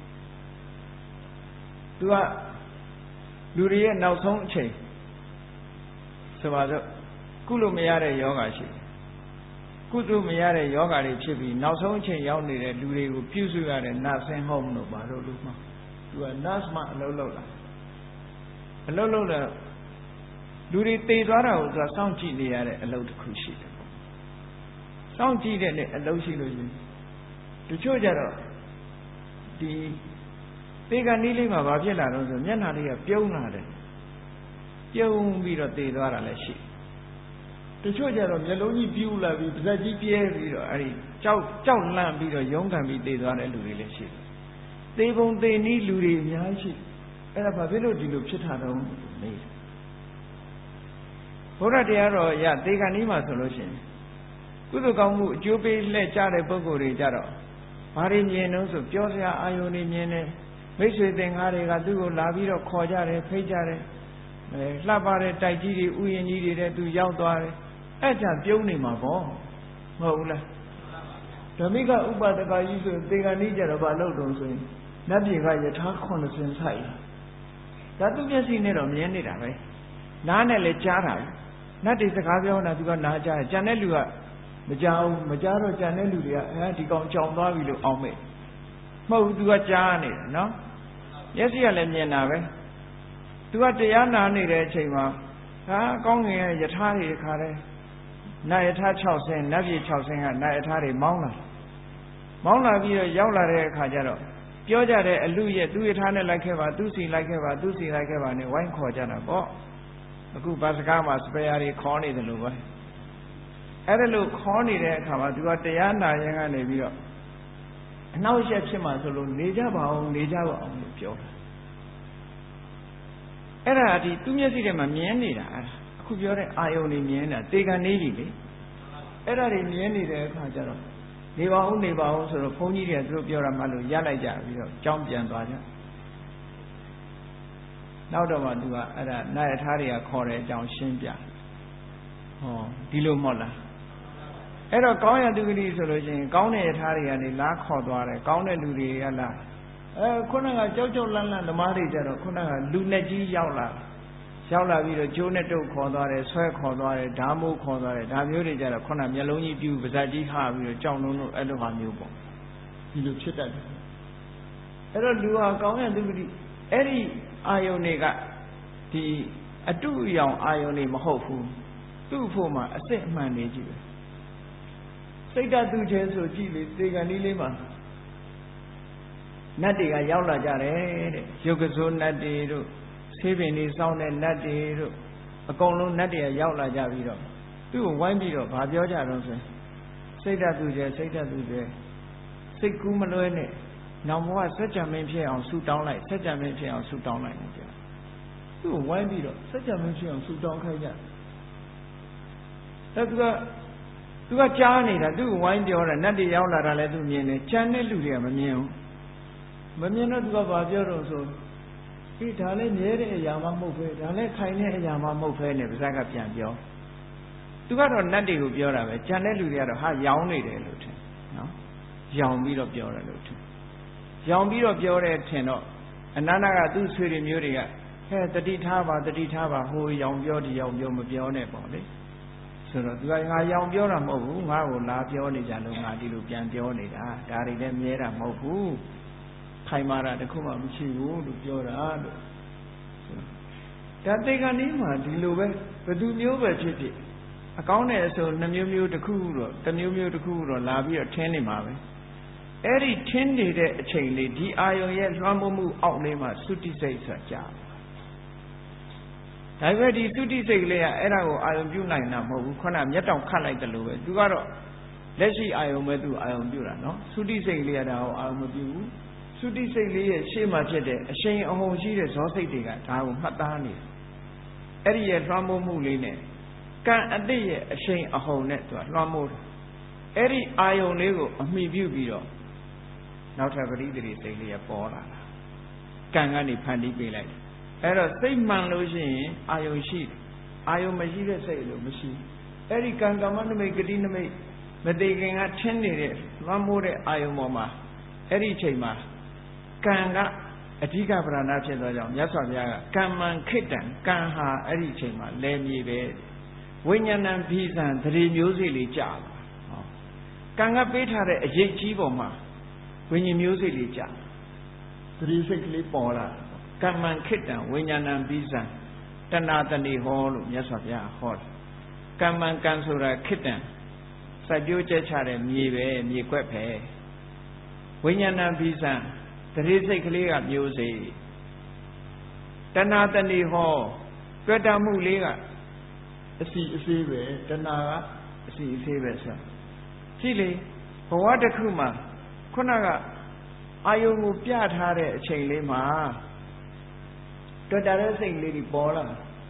Do a Luria now song chain. So as a Kulu Mayare Yoga she. Kudu Mayare Yoga chibi, now song chain young needed Luri who Pusu and Nasan home no Baro Luma. Do a Nasma Lolola. A Lolola. Luri Tedara was a sound genie at a load cruise. Sound genie at a low shilling. To Chojaro, the Pega Nilim of Avila, the Yanari of Pionade. Pion be the Tedara Lashi. To Chojaro, Yeloni Bula with the GPS, Chow Lamb be the young and be Tedara Luri Lashi. They won't they need Luri Yashi. And a Pavilo de Luchitano made. Hora de Arrow, ya, they can even solution. Kudukamu, Jubi, let Jare Bogori Jaro. Marinianos of Georgia, Ioni Mene, Messi, then Harega, Dugo, Laviro, Kojare, Pejare, Labare, Taiji, Uyini, to Yaudare, Eja, Joni Mabo, Mola. Domiga Uba, the guy used to take a ninja of a load on Nabi Gaya talk on the same side. That will just in it on the end of it. Nana le Jara. Not is the Gaviona to go Naja, Janelua, Majaro Janeluia, he got John Bavilu on me. Mo do a Jani, no? Yes, you are Lemia. Do a Diana need a chamber. Ah, gong here, Yatari Kare. Nayata Chowsing, Navi Chowsing, and Nayatari Mauna. Mauna via Yaula Kajaro. Pioja de Aluya, do it honey like ever, do see like ever, do see like ever, and a wine Kojana. A good Basgama spray corny the Luba. At a look corny there, come out, you got the Yana Yang and Nevio. And now she has Shima Solo, Nijaba on the Pure. Era di 2 years ago, Mienida, could you Ioni Miena, take a navy. Era in Mieni there, Kajaro. They were only about sort of pony and group your Malu, Yalaja, Jump and Baja. Now the one do a Nayataria Kore down Shimbia. Oh, Dilo Mola. Era Goya do the solution, Gaune Taria and the La Cordware, Gaune Ludiala. Kuna Jojo Lana, the Marija, Kuna Lunaji Yaula. Shaula Vida, Joneto Cordware, Swear Cordware, Damu Cordware, Damurija, Kuna Yaloni Dew, Bazaji Harvey, John Nuno, Eloha Nubo. He looked at that. Era Lua Gauna do the Eddie. Ioniga, the a 2 young Ioni Mahofu, 2 former a set manager. Say that 2 chairs or Gili, they can Lima. Nadi a Yaula Jare, Yogazo Nadi, saving his sound and Nadi, a column Nadi a Yaula Javiro. 2 1 bit of Babioja, say that 2 chairs, say that 2 chairs. Say Kumaloene. Now, what such a mention on suit down like such a mention on suit down like you why be such a mention on suit down like that? That's what Johnny that do wind the order, not the Yaula let to me in a channel Luria Mamio. Mamino to go about your own soul. Italian near a Yamamope, and let Kaine Yamamope and Zaga Pianjo. To go on Nandi who Biora, channel Luria, how young it is, no? Young meat of Biora. Young beat of your tenor, and Nana do sweet in Muria, had the Ditava, who young beauty of your Mabione body. ဆိုတော့သူကငါရောင်ပြောတာမဟုတ်ဘူးငါ့ကိုလာပြောနေကြလို့ငါဒီလိုပြန်ပြောနေတာဒါတွေလည်းမြဲတာမဟုတ်ဘူးခိုင်မာတာတခုမှမရှိဘူးလို့ပြောတာလို့ဒါတေကဏီမှာဒီလိုပဲဘသူမျိုးပဲဖြစ်ဖြစ်အကောင်းနဲ့အဆိုးနှမျိုးမျိုးတစ်ခုတော့တစ်မျိုးမျိုးတစ်ခုတော့လာပြီးတော့ထင်းနေမှာပဲအဲ့ဒီထင်းနေတဲ့အချိန်လေးဒီအာယုံရဲ့လွှမ်းမိုးမှုအောက်လေးမှာသုတိစိတ်ဆိုတာကြာဒါပေမဲ့ဒီသုတိစိတ်ကလေးကအဲ့ဒါကိုအာယုံပြုနိုင်တာမဟုတ်ဘူးခုနမျက်တောင်ခတ်လိုက်တယ်လို့ပဲသူကတော့လက်ရှိအာယုံပဲသူအာယုံပြုတာနော်သုတိစိတ်လေးကဒါကိုအာယုံမပြုဘူးသုတိစိတ်လေးရဲ့ရှေ့မှာဖြစ်တဲ့အရှိန်အဟုန်ရှိတဲ့ဇောစိတ်တွေကဒါကိုမှတ်သားနေတယ်အဲ့ဒီရဲ့လွှမ်းမိုးမှုလေးနဲ့ကံအတိတ်ရဲ့အရှိန်အဟုန်နဲ့သူကလွှမ်းမိုးတယ်အဲ့ဒီအာယုံလေးကိုအမိပြုပြီးတော့နောက်ထပ်ပရိသေစိတ်လေးရပေါ်လာတာကံကနေဖန်တီးပေးလိုက်တယ်အဲ့တော့စိတ်မှန်လို့ရှိရင်အာယုံရှိတယ်အာယုံမရှိတဲ့စိတ်လို့မရှိအဲ့ဒီကံကမ္မနမိတ်ဂတိနမိတ်မသိခင်ကထင်းနေတဲ့လွှမ်းမိုးတဲ့အာယုံပေါ်မှာအဲ့ဒီအချိန်မှာကံကအဓိကပရဏဖြစ်သောကြောင့်မြတ်စွာဘုရားကကမ္မံခိတ္တံကံဟာအဲ့ဒီအချိန်မှာလဲမြေပဲဝိညာဏံဘိဇံသတိမျိုးစိလေးကြာလာကံကပေးထားတဲ့အရေးကြီးပေါ်မှာဝိညာဉ်မျိုးစိလေးကြာသတိစိတ်ကလေးပေါ်လာကမ္မံခိတ္တံဝိညာဏံဘိဇံတဏတဏိဟောလို့မြတ်စွာဘုရားဟောတယ်ကမ္မံကံဆိုတာခိတ္တံစိုက်ပျိုးကျက်ချတဲ့မြေပဲမြေကွက်ပဲဝိညာဏံဘိဇံသတိစိတ်ကလေးကမျိုးစိတဏတဏိဟောတွေ့တာမှုလေးကအစီအစေးပဲတဏကအစီအစေးပဲဆိုကြည့်လေဘဝတစ်ခုမှာခုနကအာယုံကိုပြထားတဲ့အချိန်လေးမှာတွေ့တာတဲ့စိတ်လေးကြီးပေါ်လာ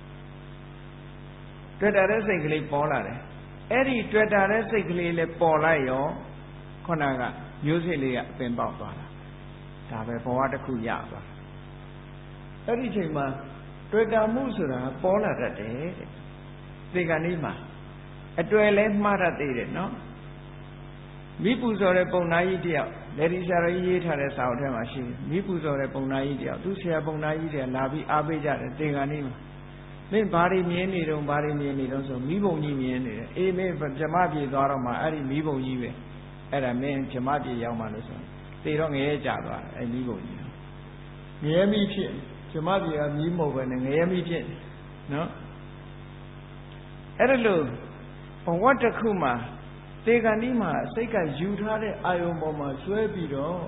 တွေ့တာတဲ့စိတ်ကလေးပေါ်လာတယ်အဲ့ဒီတွေ့တာတဲ့စိတ်ကလေးလည်းပေါ်လိုက်ရောခုနကမျိုးစိတ်လေးကအပင်ပေါက်သွားတာဒါပဲဘဝတစ်ခုရသွားအဲ့ဒီအချိန်မှာတွေ့တာမှုဆိုတာပေါ်လာတတ်တယ်တဲ့ဒီကနေ့မှာအတွေ့လဲမှားတတ်သေးတယ်နော်မိပူဇော်တဲ့ပုံနာကြီးတယောက်လေဒီဆရာတော်ကြီးရေးထားတဲ့စာအုပ်ထဲမှာရှိတယ်မိပူဇော်တဲ့ပုံနာကြီးတယောက်သူဆရာပုံနာကြီးတွေလာပြီးအားပေးကြတယ်ဒီကနေ့မှာမင်းဘာတွေမြင်နေတော့ဘာတွေမြင်နေတော့ဆိုမိဘုံကြီးမြင်နေတယ်အေးမင်းဗြဟ္မပြေသွားတော့မှအဲ့ဒီမိဘုံကြီးပဲအဲ့ဒါမင်းဗြဟ္မပြေရောက်မှလို့ဆိုသေတော့ငရဲကြသွားတယ်အဲ့မိဘုံကြီးငရဲမိဖြစ်ဗြဟ္မပြေကမြည်မဟုတ်ပဲနဲ့ငရဲမိဖြစ်နော်အဲ့ဒါလို့ဘဝတစ်ခုမှာတေကဏီမှာစိတ်ကယူထားတဲ့အာယုံပေါ်မှာဆွဲပြီးတော့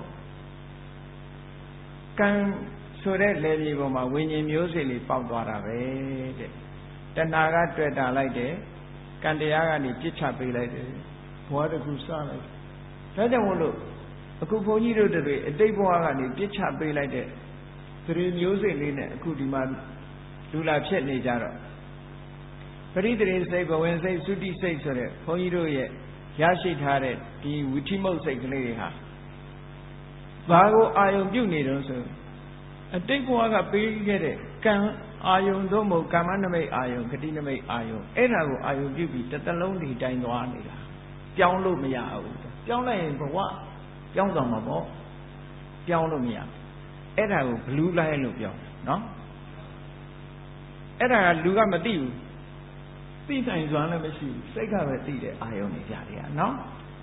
ကံဆိုတဲ့လေမြေပေါ်မှာဝိညာဉ်မျိုးစိလေးပေါက်သွားတာပဲတဲ့တဏှာကတွေ့တာလိုက်တယ်ကံတရားကနေပြစ်ချပေးလိုက်တယ်ဘဝတစ်ခုစလိုက်ဒါကြောင့်မို့လို့အခုဘုန်းကြီးတို့တွေအတိတ်ဘဝကနေပြစ်ချပေးလိုက်တဲ့သတိမျိုးစိလေးနဲ့အခုဒီမှာလူလာဖြစ်နေကြတော့ပရိသေစိတ်ဘဝင်စိတ်သုတိစိတ်ဆိုတဲ့ဘုန်းကြီးတို့ရဲ့ရရှိထားတဲ့ဒီဝိထိမုတ်စိတ်ကလေးတွေဟာဘာကိုအာယုံပြုနေတော့ဆိုအတိတ်ဘဝကပေးခဲ့တဲ့ကံအာယုံတို့မဟုတ်ကာမနမိတ်အာယုံဂတိနမိတ်အာယုံအဲ့ဒါကိုအာယုံပြုပြီးတစ်သလုံးဒီတိုင်းသွားနေတာပြောင်းလို့မရဘူးပြောင်းလိုက်ရင်ဘဝပြောင်းသွားမှာပေါ့ပြောင်းလို့မရအဲ့ဒါကိုဘလူးလိုက်လို့ပြောနော်အဲ့ဒါကလူကမသိဘူးသိနိုင်စွမ်းလည်းမရှိဘူးစိတ်ကပဲသိတယ်အာယုံနေကြတယ်နော်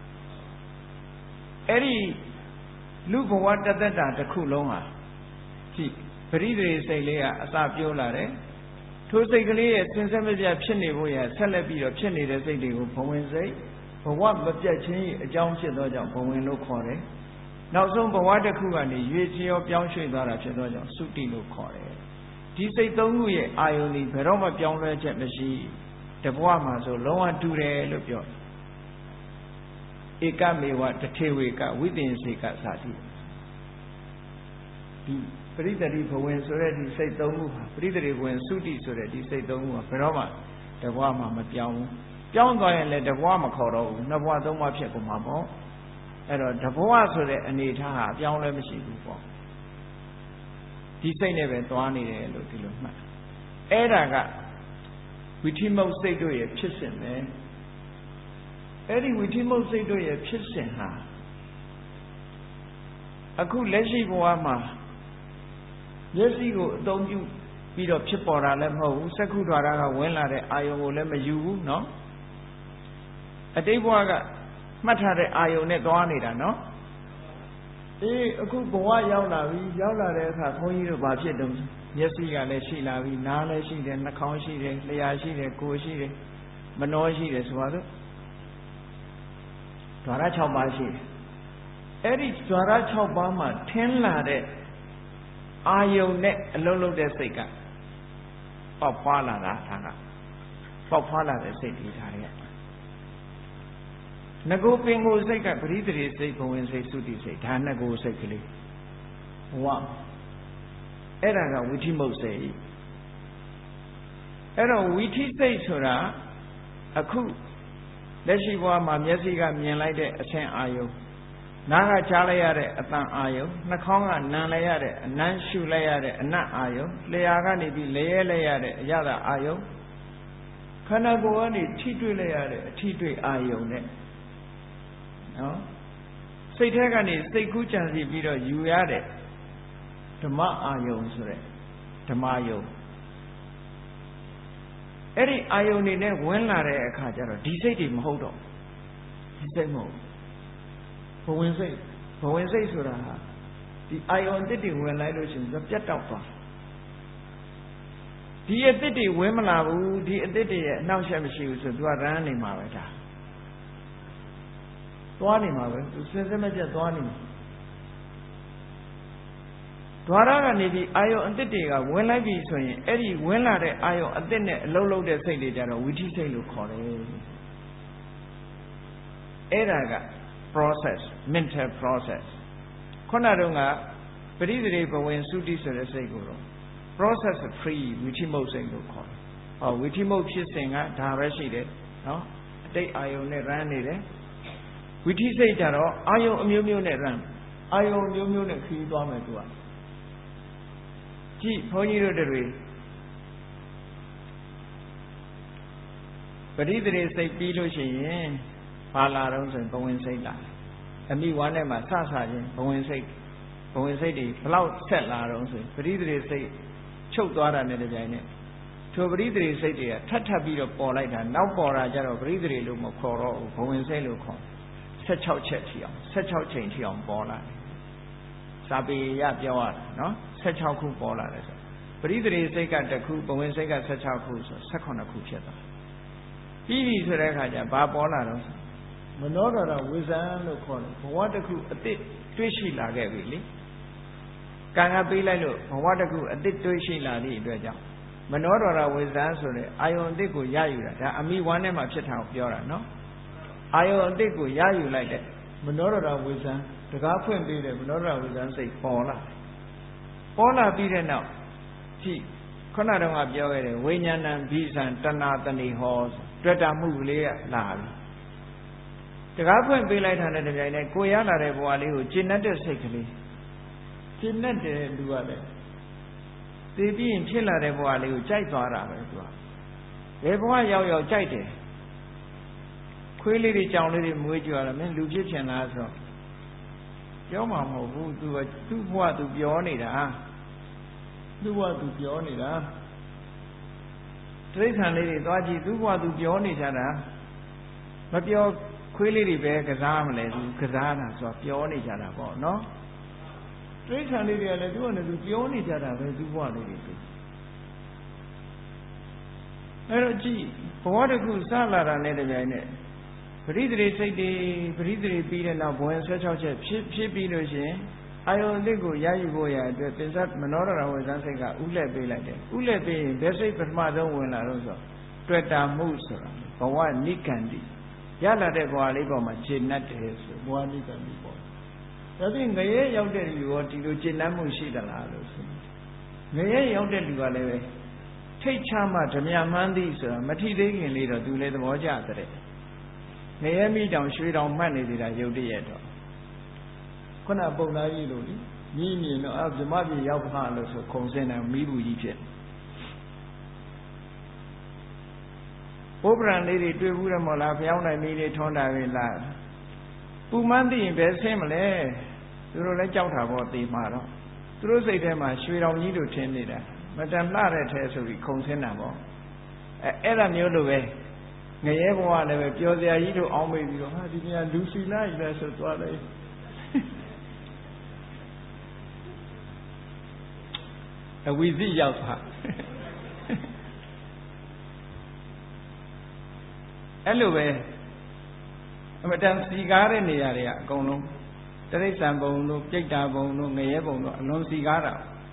အဲ့ဒီလူဘဝတသက်တာတစ်ခုလုံးဟာကြည့်ပရိသေစိတ်လေးကအစာပြောလာတယ်ထိုစိတ်ကလေးရဲ့စင်ဆက်မပြတ်ဖြစ်နေဖို့ရဆက်လက်ပြီးတော့ဖြစ်နေတဲ့စိတ်တွေကိုဘဝင်စိတ်ဘဝမပြတ်ခြင်းအကြောင်းဖြစ်သောကြောင့်ဘဝင်လို့ခေါ်တယ်နောက်ဆုံးဘဝတစ်ခုကနေရွေချရောပြောင်းရွှေ့သွားတာဖြစ်သောကြောင့်သုတိလို့ခေါ်တယ်ဒီစိတ်သုံးခုရဲ့အာယုန်ဒီဘယ်တော့မှပြောင်းလဲချက်မရှိတဘဝမှာဆိုလုံးဝတူတယ်လို့ပြောဧကမေဝတထေဝေကဝိသင်္စေကသာတိဒီပရိသေတိဘဝင်ဆိုတဲ့ဒီစိတ်သုံးခုဟာပရိသေတိဘဝင်သုတိဆိုတဲ့ဒီစိတ်သုံးခုဟာဘယ်တော့မှတဘဝမှာမပြောင်းဘူးပြောင်းသွားရင်လည်းတဘဝမခေါ်တော့ဘူးနှစ်ဘဝသုံးဘဝဖြစ်ကုန်မှာပေါ့အဲ့တော့တဘဝဆိုတဲ့အနေထားဟာပြောင်းလဲမရှိဘူးပေါ့ဒီစိတ်နဲ့ပဲသွားနေတယ်လို့ဒီလိုမှတ်အဲ့ဒါကဝိထိမုတ်စိတ်တို့ရဲ့ဖြစ်စဉ်ပဲအဲ့ဒီဝိထိမုတ်စိတ်တို့ရဲ့ဖြစ်စဉ်ဟာအခုလက်ရှိဘဝမှာမျက်စိကိုအသုံးပြုပြီးတော့ဖြစ်ပေါ်တာလည်းမဟုတ်ဘူးစက္ခုဓာရကဝင်လာတဲ့အာယုံကိုလည်းမယူဘူးเนาะအတိတ်ဘဝကမှတ်ထားတဲ့အာယုံနဲ့သွားနေတာနော်အခုဘဝရောက်လာပြီရောက်လာတဲ့အခါခွန်ကြီးတို့ဘာဖြစ်တုံးမျက်စိကလည်းရှိလာပြီနားလည်းရှိတယ်နှာခေါင်းရှိတယ်လျှာရှိတယ်ကိုယ်ရှိတယ်မနှောရှိတယ်ဆိုပါစို့ဓဝရ6ပါးရှိတယ်အဲ့ဒီဓဝရ6ပါးမှာထင်းလာတဲ့အာယုံနဲ့အလုံးလုံးတဲ့စိတ်ကပေါက်ဖွာလာတာဒါကပေါက်ဖွာလာတဲ့စိတ်ဒီထားရဲ့ငကိုပင်ကိုစိတ်ကပရိသေစိတ်ဘဝင်စိတ်သုတိစိတ်ဒါငကိုစိတ်ကလေးဝအဲ့ဒါကဝိထိမုတ်စိတ်အဲ့တော့ဝိထိစိတ်ဆိုတာအခုလက်ရှိဘဝမှာမျက်စိကမြင်လိုက်တဲ့အဆင့်အာယုံနားကကြားလိုက်ရတဲ့အသံအာယုံနှာခေါင်းကနားလိုက်ရတဲ့အနမ်းရှုလိုက်ရတဲ့အနတ်အာယုံလျှာကနေပြီးလဲရဲလိုက်ရတဲ့အရသာအာယုံခန္ဓာကိုယ်ကနေထိတွေ့လိုက်ရတဲ့အထိတွေ့အာယုံနဲ့နော်စိတ်ထဲကနေစိတ်ကူးကြံစီပြီးတော့ယူရတဲ့ဓမ္မအာယုံဆိုတဲ့ဓမ္မယုံအဲ့ဒီအာယုံနေနဲ့ဝင်လာတဲ့အခါကျတော့ဒီစိတ်တွေမဟုတ်တော့ဒီစိတ်မဟုတ်ဘဝင်စိတ်ဆိုတာဟာဒီအာယုံအစ်တွေဝင်လိုက်လို့ရှိရင်ပြတ်တောက်သွားဒီအစ်တွေဝင်မလာဘူးဒီအစ်တွေရဲ့အနှောင့်အယှက်မရှိဘူးဆိုသူကရမ်းနေမှာပဲဒါသွားနေမှာပဲသူစင်စစ်မပြတ်သွားနေမှာဓဝရကနေပြီးအာယုံအစ်တွေကဝင်လိုက်ပြီဆိုရင်အဲ့ဒီဝင်လာတဲ့အာယုံအစ်နဲ့အလုံးလုံးတဲ့စိတ်တွေကြတော့ဝိထိစိတ်လို့ခေါ်တယ်အဲ့ဒါကprocess mental process ခုနတုန်းကပရိသေဘဝင်သုတိဆိုတဲ့စိတ်ကိုတော့ process free ဝိထိမုတ်စိတ်လို့ခေါ်တယ်ဟောဝိထိမုတ်ဖြစ်စဉ်ကဒါပဲရှိတယ်နော်အတိတ်အာယုံနဲ့ run နေတယ်ဝိထိစိတ်ကြတော့အာယုံအမျိုးမျိုးနဲ့ run အာယုံအမျိုးမျိုးနဲ့ခီးသွားမယ်သူကကြည့်ဘုန်းကြီးတို့တွေပရိသေစိတ်ပြီးလို့ရှိရင်ဘာလာတော့ဆိုရင်ဘဝင်စိတ်လာအမိဝါနဲ့မှာစချင်းဘဝင်စိတ်တွေဘလောက်ဆက်လာတော့ဆိုရင်ပရိသေစိတ်ချုပ်သွားတာနဲ့တပြိုင်နက်ထိုပရိသေစိတ်တွေကထပ်ပြီးတော့ပေါ်လိုက်တာနောက်ပေါ်တာကြတော့ပရိသေလို့မခေါ်တော့ဘူးဘဝင်စိတ်လို့ခေါ်16ချက်ထိအောင်16ချိန်ထိအောင်ပေါ်လာတယ်စာပေရပြောရတာနော်16ခုပေါ်လာတယ်ဆိုပရိသေစိတ်က1ခုဘဝင်စိတ်က16ခုဆို18ခုဖြစ်သွားပြီးပြီဆိုတဲ့အခါကျဘာပေါ်လာတော့မနောဒရဝိဇံလို့ခေါ်တယ်ဘဝတစ်ခုအတိတ်တွေးရှိလာခဲ့ပြီလေကံကပေးလိုက်လို့ဘဝတစ်ခုအတိတ်တွေးရှိလာသည့်အတွက်ကြောင့်မနောဒရဝိဇံဆိုတဲ့အာယုံအတိတ်ကိုရယူတာဒါအမိဝမ်းထဲမှာဖြစ်တာကိုပြောတာနော်အာယုံအတိတ်ကိုရယူလိုက်တဲ့မနောဒရဝိဇံတကားဖွင့်ပေးတဲ့မနောဒရဝိဇံစိတ်ပေါ်လာပြီးတဲ့နောက်ကြည့်ခုနတုန်းကပြောခဲ့တယ်ဝိညာဏံဘိဇံတဏတဏိဟောတွေ့တာမှုလေးကလာပြီတကားဖွင့်ပေးလိုက်တာနဲ့တပြိုင်နက်ကိုရလာတဲ့ဘဝလေးကိုကျင့်တတ်တဲ့စိတ်ကလေးကျင့်တတ်တဲ့လူကလည်းသိပြီးရင်ဖြစ်လာတဲ့ဘဝလေးကိုကြိုက်သွားတာပဲသူကဘယ်ဘဝရောက်ကြိုက်တယ်ခွေးလေးတွေကြောင်လေးတွေမွေးကြရတာမင်းလူဖြစ်ချင်လားဆိုတော့ပြောမှာမဟုတ်ဘူးသူကသူ့ဘဝသူပြောနေတာသူ့ဘဝသူပြောနေတာတိရစ္ဆာန်လေးတွေသွားကြည့်သူ့ဘဝသူပြောနေကြတာမပြောခွေးလေးတွေပဲကစားမလဲသူကစားတာဆိုတော့ပြောနေကြတာပေါ့နော်တိရစ္ဆာန်လေးတွေကလည်းသူ့အနေနဲ့သူပြောနေကြတာပဲသူ့ဘဝလေးတွေသူအဲ့တော့ကြည့်ဘဝတစ်ခုစလာတာနဲ့တပြိုင်နက်ပရိသေစိတ်တွေပရိသေပြီးတဲ့နောက်ဘဝင်16ချက်ဖြစ်ပြီးလို့ရှိရင်အာယုံအစ်ကိုရယူဖို့ရအတွက်ပင်စမနောဒရဝိဇ္ဇစိတ်ကဥလှည့်ပေးလိုက်တယ်ဥလှည့်ပေးရင်ဘယ်စိတ်ပထမဆုံးဝင်လာတော့ဆိုတွေ့တာမှုဆိုတာဘဝနိကန္တိရလာတဲ့ဘဝလေးပေါ်မှာခြေနှက်တယ်ဆိုဘဝနိကန္တိပေါ့ဒါဖြင့်ငရဲရောက်တဲ့လူရောဒီလိုခြေနှက်မှုရှိသလားလို့ဆိုငရဲရောက်တဲ့လူကလည်းပဲထိတ်ချမှဓမြမှန်းသည်ဆိုတာမထိသေးခင်လေးတော့သူလည်းသဘောကျတဲ့ငရဲမိတောင်ရွှေတောင်မှတ်နေသေးတာရုပ်တရက်တော့ခုနပုံသားကြီးလို့ညီမြင်တော့ဗြဟ္မပြည်ရောက်ခါလို့ဆိုခုံစင်းတယ်မိဘူးကြီးဖြစ်ဘုဗ္ဗရံလေးတွေတွေ့ဘူးရမို့လားဖျောင်းနိုင်မိလေးထွန်းတာပဲလားပူမှန်းသိရင်ဘယ်ဆင်းမလဲသူတို့လည်းကြောက်တာပေါ့သေမှာတော့သူတို့စိတ်ထဲမှာရွှေတောင်ကြီးတို့ထင်းနေတာမတန်လှတဲ့ထဲဆိုပြီးခုံစင်းတာပေါ့အဲ့ဒါမျိုးလိုပဲ ngeye bwa ne be pyo sia ji do aung mei pi do ha di nya lu si la ji la so twa laiအဝိဇ္ဇရောက်သွားအဲ့လိုပဲအမတန်စီကားတဲ့နေရာတွေကအကုန်လုံးတရိစ္ဆာန်ဘုံတို့ပြိတ္တာဘုံတို့ငရဲဘုံတို့အလွန်စီကားတာ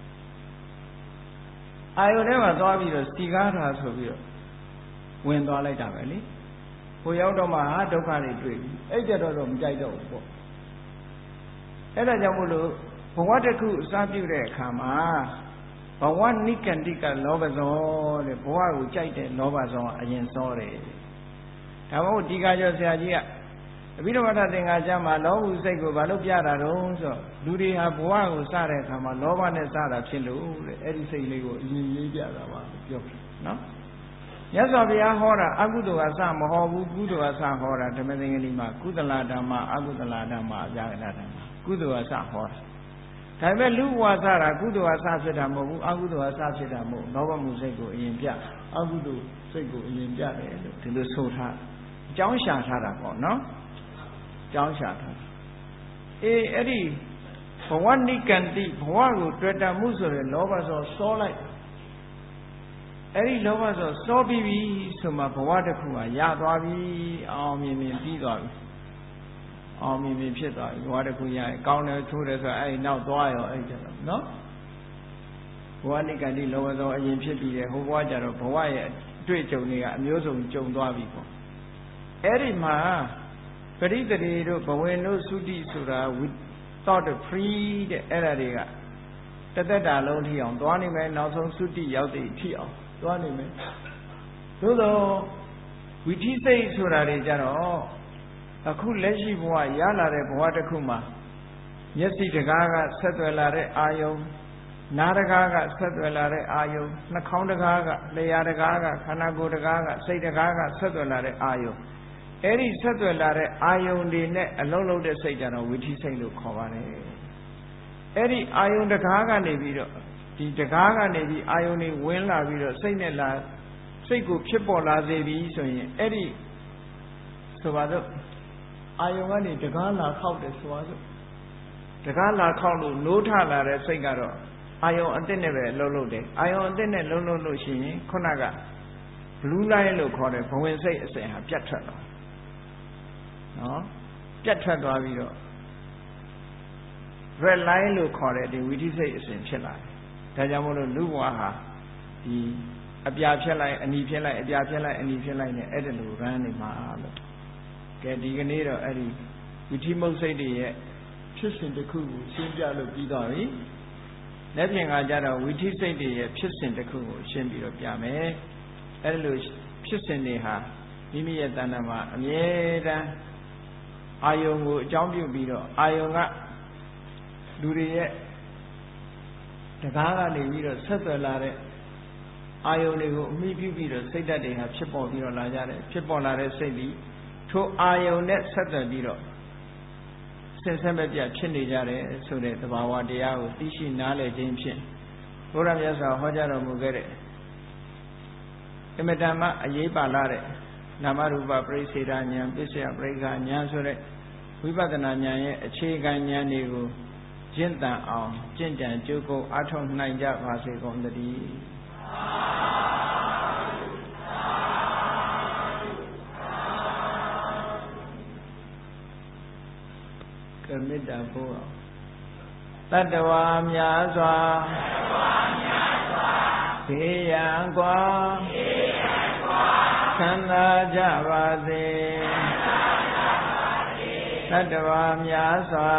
အာယုထဲမှာသွားပြီးတော့စီကားတာဆိုပြီးတော့ဝင်သွားလိုက်တာပဲလေကိုရောက်တော့မှဟာဒုက္ခတွေတွေ့ပြီအဲ့ကြတော့မကြိုက်တော့ဘူးပေါ့အဲ့ဒါကြောင့်မို့လို့ဘဝတစ်ခုအစပြုတဲ့အခါမှာဘဝနိကန္တိကလောဘဇောတဲ့ဘဝကိုကြိုက်တဲ့လောဘဇောအရင်စောတယ်ဒါမို့ဒီကကျော်ဆရာကြီးကအဘိဓမ္မာသင်္ဃာကျမ်းမှာလောဘစိတ်ကိုဘာလို့ပြတာတုံးဆိုလူတွေဟာဘဝကိုစတဲ့အခါမှာလောဘနဲ့စတာဖြစ်လို့တဲ့အဲ့ဒီစိတ်လေးကိုအရင်ရေးပြတာပါပြောနော်မြတ်စွာဘုရားဟောတာအကုသိုလ်ကစမဟောဘူးကုသိုလ်ကစဟောတာဓမ္မသင်္ကတိမှာကုသလဓမ္မအကုသလဓမ္မအပြာကဓမ္မကုသိုလ်ကစဟောတာဒါပေမဲ့လူဘဝစတာကုသိုလ်ကစဖြစ်တာမဟုတ်ဘူးအကုသိုလ်ကစဖြစ်တာမဟုတ်လောဘမှုစိတ်ကိုအရင်ပြအကုသိုလ်စိတ်ကိုအရင်ပြတယ်လို့ဒီလိုဆိုထားအကြောင်းရှာထားတာပေါ့နော်အကြောင်းရှာထားအဲ့ဒီဘဝနိကန္တိဘဝကိုတွေ့တာမှုဆိုတဲ့လောဘဆိုစောလိုက်အဲ့ဒီလောဘဆိုစောပြီးပြီဆိုမှဘဝတစ်ခုကရသွားပြီအောင်မြင်မြင်ပြီးသွားပြီအောင်မြင်မြင်ဖြစ်သွားပြီဘဝတစ်ခုရရင်ကောင်းတယ်ချိုးတယ်ဆိုအဲ့ဒီနောက်သွားရောအဲ့ကြတော့နော်ဘဝနိကန္တိလောဘဆိုအရင်ဖြစ်ပြီးတယ်ဟိုဘဝကျတော့ဘဝရဲ့အတွေ့အကြုံတွေကအမျိုးစုံကြုံသွားပြီပေါ့အဲ့ဒီမှာပရိသေတွေတို့ဘဝင်တို့သုတိဆိုတာ we thought free တဲ့အဲ့ဒါတွေကတသက်တာလုံးထိအောင်သွားနေမယ်နောက်ဆုံးသုတိရောက်တဲ့အထိအောင်သွားနေမယ်သို့သောဝိသိစိတ်ဆိုတာတွေကြတော့အခုလက်ရှိဘဝရလာတဲ့ဘဝတစ်ခုမှာမျက်စိတကားကဆက်သွယ်လာတဲ့အာယုံနားတကားကဆက်သွယ်လာတဲ့အာယုံနှာခေါင်းတကားကလျှာတကားကခန္ဓာကိုယ်တကားကစိတ်တကားကဆက်သွယ်လာတဲ့အာယုံအဲ့ဒီဆက်သွယ်လာတဲ့အာယုံတွေနဲ့အလုံးလုံးတဲ့စိတ်ကြတော့ဝိသိစိတ်လို့ခေါ်ပါတယ်အဲ့ဒီအာယုံတကားကနေပြီးတော့ဒီတကားကနေပြီးအာယုံတွေဝင်လာပြီးတော့စိတ်နဲ့လာစိတ်ကိုဖြစ်ပေါ်လာစေပြီဆိုရင်အဲ့ဒီဆိုပါတော့အာယုံကနေတကားလာခောက်တယ်ဆိုပါစို့တကားလာခောက်လို့နိုးထလာတဲ့စိတ်ကတော့အာယုံအစ်နဲ့ပဲလှုပ်လှုပ်တယ်အာယုံအစ်နဲ့လှုပ်လှုပ်လို့ရှိရင်ခုနက blue line လို့ခေါ်တဲ့ဘဝင်စိတ်အစဉ်ဟာပြတ်ထွက်သွားနော်ပြတ်ထွက်သွားပြီးတော့ red line လို့ခေါ်တဲ့ဒီဝိသိစိတ်အစဉ်ဖြစ်လာတယ်ဒါကြောင့်မို့လို့လူဘဝဟာဒီအပြာဖြစ်လိုက်အနီဖြစ်လိုက်အပြာဖြစ်လိုက်အနီဖြစ်လိုက်နဲ့အဲ့ဒါလို run နေမှာလို့ကဲဒီကနေ့တော့အဲ့ဒီဝိသိမုတ်စိတ်တွေရဲ့ဖြစ်စဉ်တစ်ခုကိုရှင်းပြလို့ပြီးသွားပြီလက်ပြင်ကကြတော့ဝိသိစိတ်တွေရဲ့ဖြစ်စဉ်တစ်ခုကိုရှင်းပြီးတော့ပြမယ်အဲ့လိုဖြစ်စဉ်တွေဟာမိမိရဲ့တဏ္ဍာမှာအမြဲတမ်းအာယုံကိုအကြောင်းပြုပြီးတော့အာယုံကလူတွေရဲ့တကားကနေပြီးတော့ဆက်သွယ်လာတဲ့အာယုံတွေကိုအမိပြုပြီးတော့စိတ်ဓာတ်တွေဟာဖြစ်ပေါ်ပြီးတော့လာကြတယ်ဖြစ်ပေါ်လာတဲ့စိတ်ဒီထိုအာယုံနဲ့ဆက်သွယ်ပြီးတော့ဆင်ဆက်မပြတ်ဖြစ်နေကြတယ်ဆိုတဲ့သဘာဝတရားကိုသိရှိနားလည်ခြင်းဖြင့်ဘုရားမြတ်စွာဟောကြားတော်မူခဲ့တဲ့အမတန်မှအရေးပါလာတဲ့နာမရူပပရိစ္ဆေဒဉာဏ်ပစ္စယပရိက္ခဉာဏ်ဆိုတဲ့ဝိပဿနာဉာဏ်ရဲ့အခြေခံဉာဏ်တွေကိုကျင့်တန်အောင်ကျင့်ကြံကြိုးကုပ်အားထုတ်နိုင်ကြပါစေကုန်သတည်းကမေတ္တာပို့တတ္တဝါများစွာဘေးရန်ကွာချမ်းသာကြပါစေတတ္တဝါများစွာ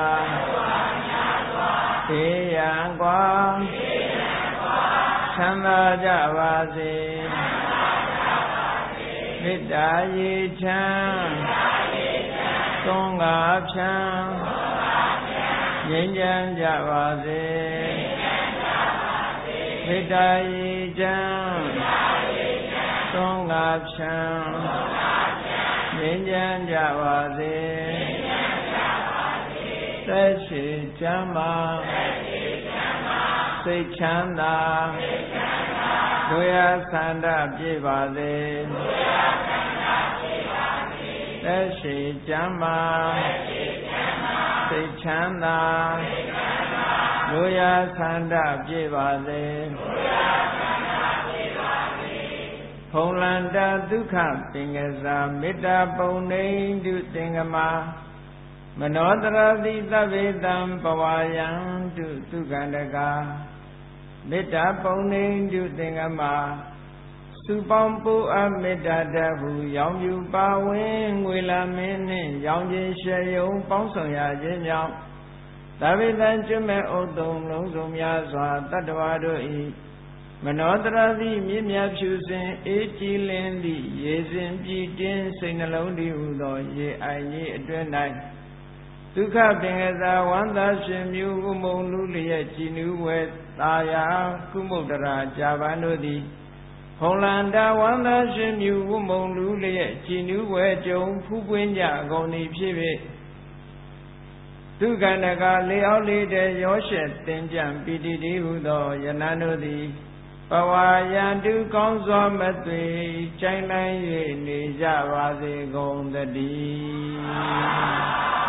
ဘေးရန်ကွာချမ်းသာကြပါစေမေတ္တာရေချမ်းသုံးငါဖြံငြိမ်းချမ်းကြပါစေမေတ္တာရေချမ်းသုံးငါဖြံငြိမ်းချမ်းကြပါစေသက်ရှိချမ်းသာစိတ်ချမ်းသာဒုယသန္တာပြည့်ပါစေသက်ရှိကျမ်းမာစိတ်ချမ်းသာလိုရာဆန္ဒပြည့်ပါစေဖုံလန္တာဒုက္ခပင်ကစားမေတ္တာပုံနေတုသင်္ကမာမနောတရတိသဗ္ဗေတံပဝါယံတုသုခန္တကာမေတ္တာပုံနေတုသင်္ကမာစုပေါင်းပူအပ်မေတ္တာတဟုရောင်ပြူပါဝင်ငွေလာမင်းနှင့်ရောင်ခြင်းရှေယုံပေါင်းဆောင်ရခြင်းကြောင့်သဗ္ဗေတံကျွမဲ့ဥတုံလုံးစုံများစွာတတ္တဝါတို့၏မနောတရတိမြင့်မြတ်ဖြူစင်အေးကြည်လင်းသည့်ရေစဉ်ကြည်တင်းစိတ်နှလုံးတည်ဟူသောရေအိုင်ကြီးအတွင်း၌ဒုက္ခပင်ကစားဝန္တာရှင်မြူဥမုံလူလျက်ကြည်နူးဝဲသာယာကုမုဒ္ဒရာကြာပန်တို့သည်ဖုံလန္တာဝန္တာရှင်မြူဥမုံလူလျက်ကြည်နူးဝဲကြုံဖူးပွင့်ကြကုန်သည်ဖြစ်၍ဒုက္ခန္တကလေအောင်လေးတဲ့ရောရှက်တင်ကြံပီတိတိဟုသောယနန္တို့သည်ပဝါယံတုကောင်းစွာမသွေကြိုင်နိုင်၍နေကြပါစေကုန်သတည်း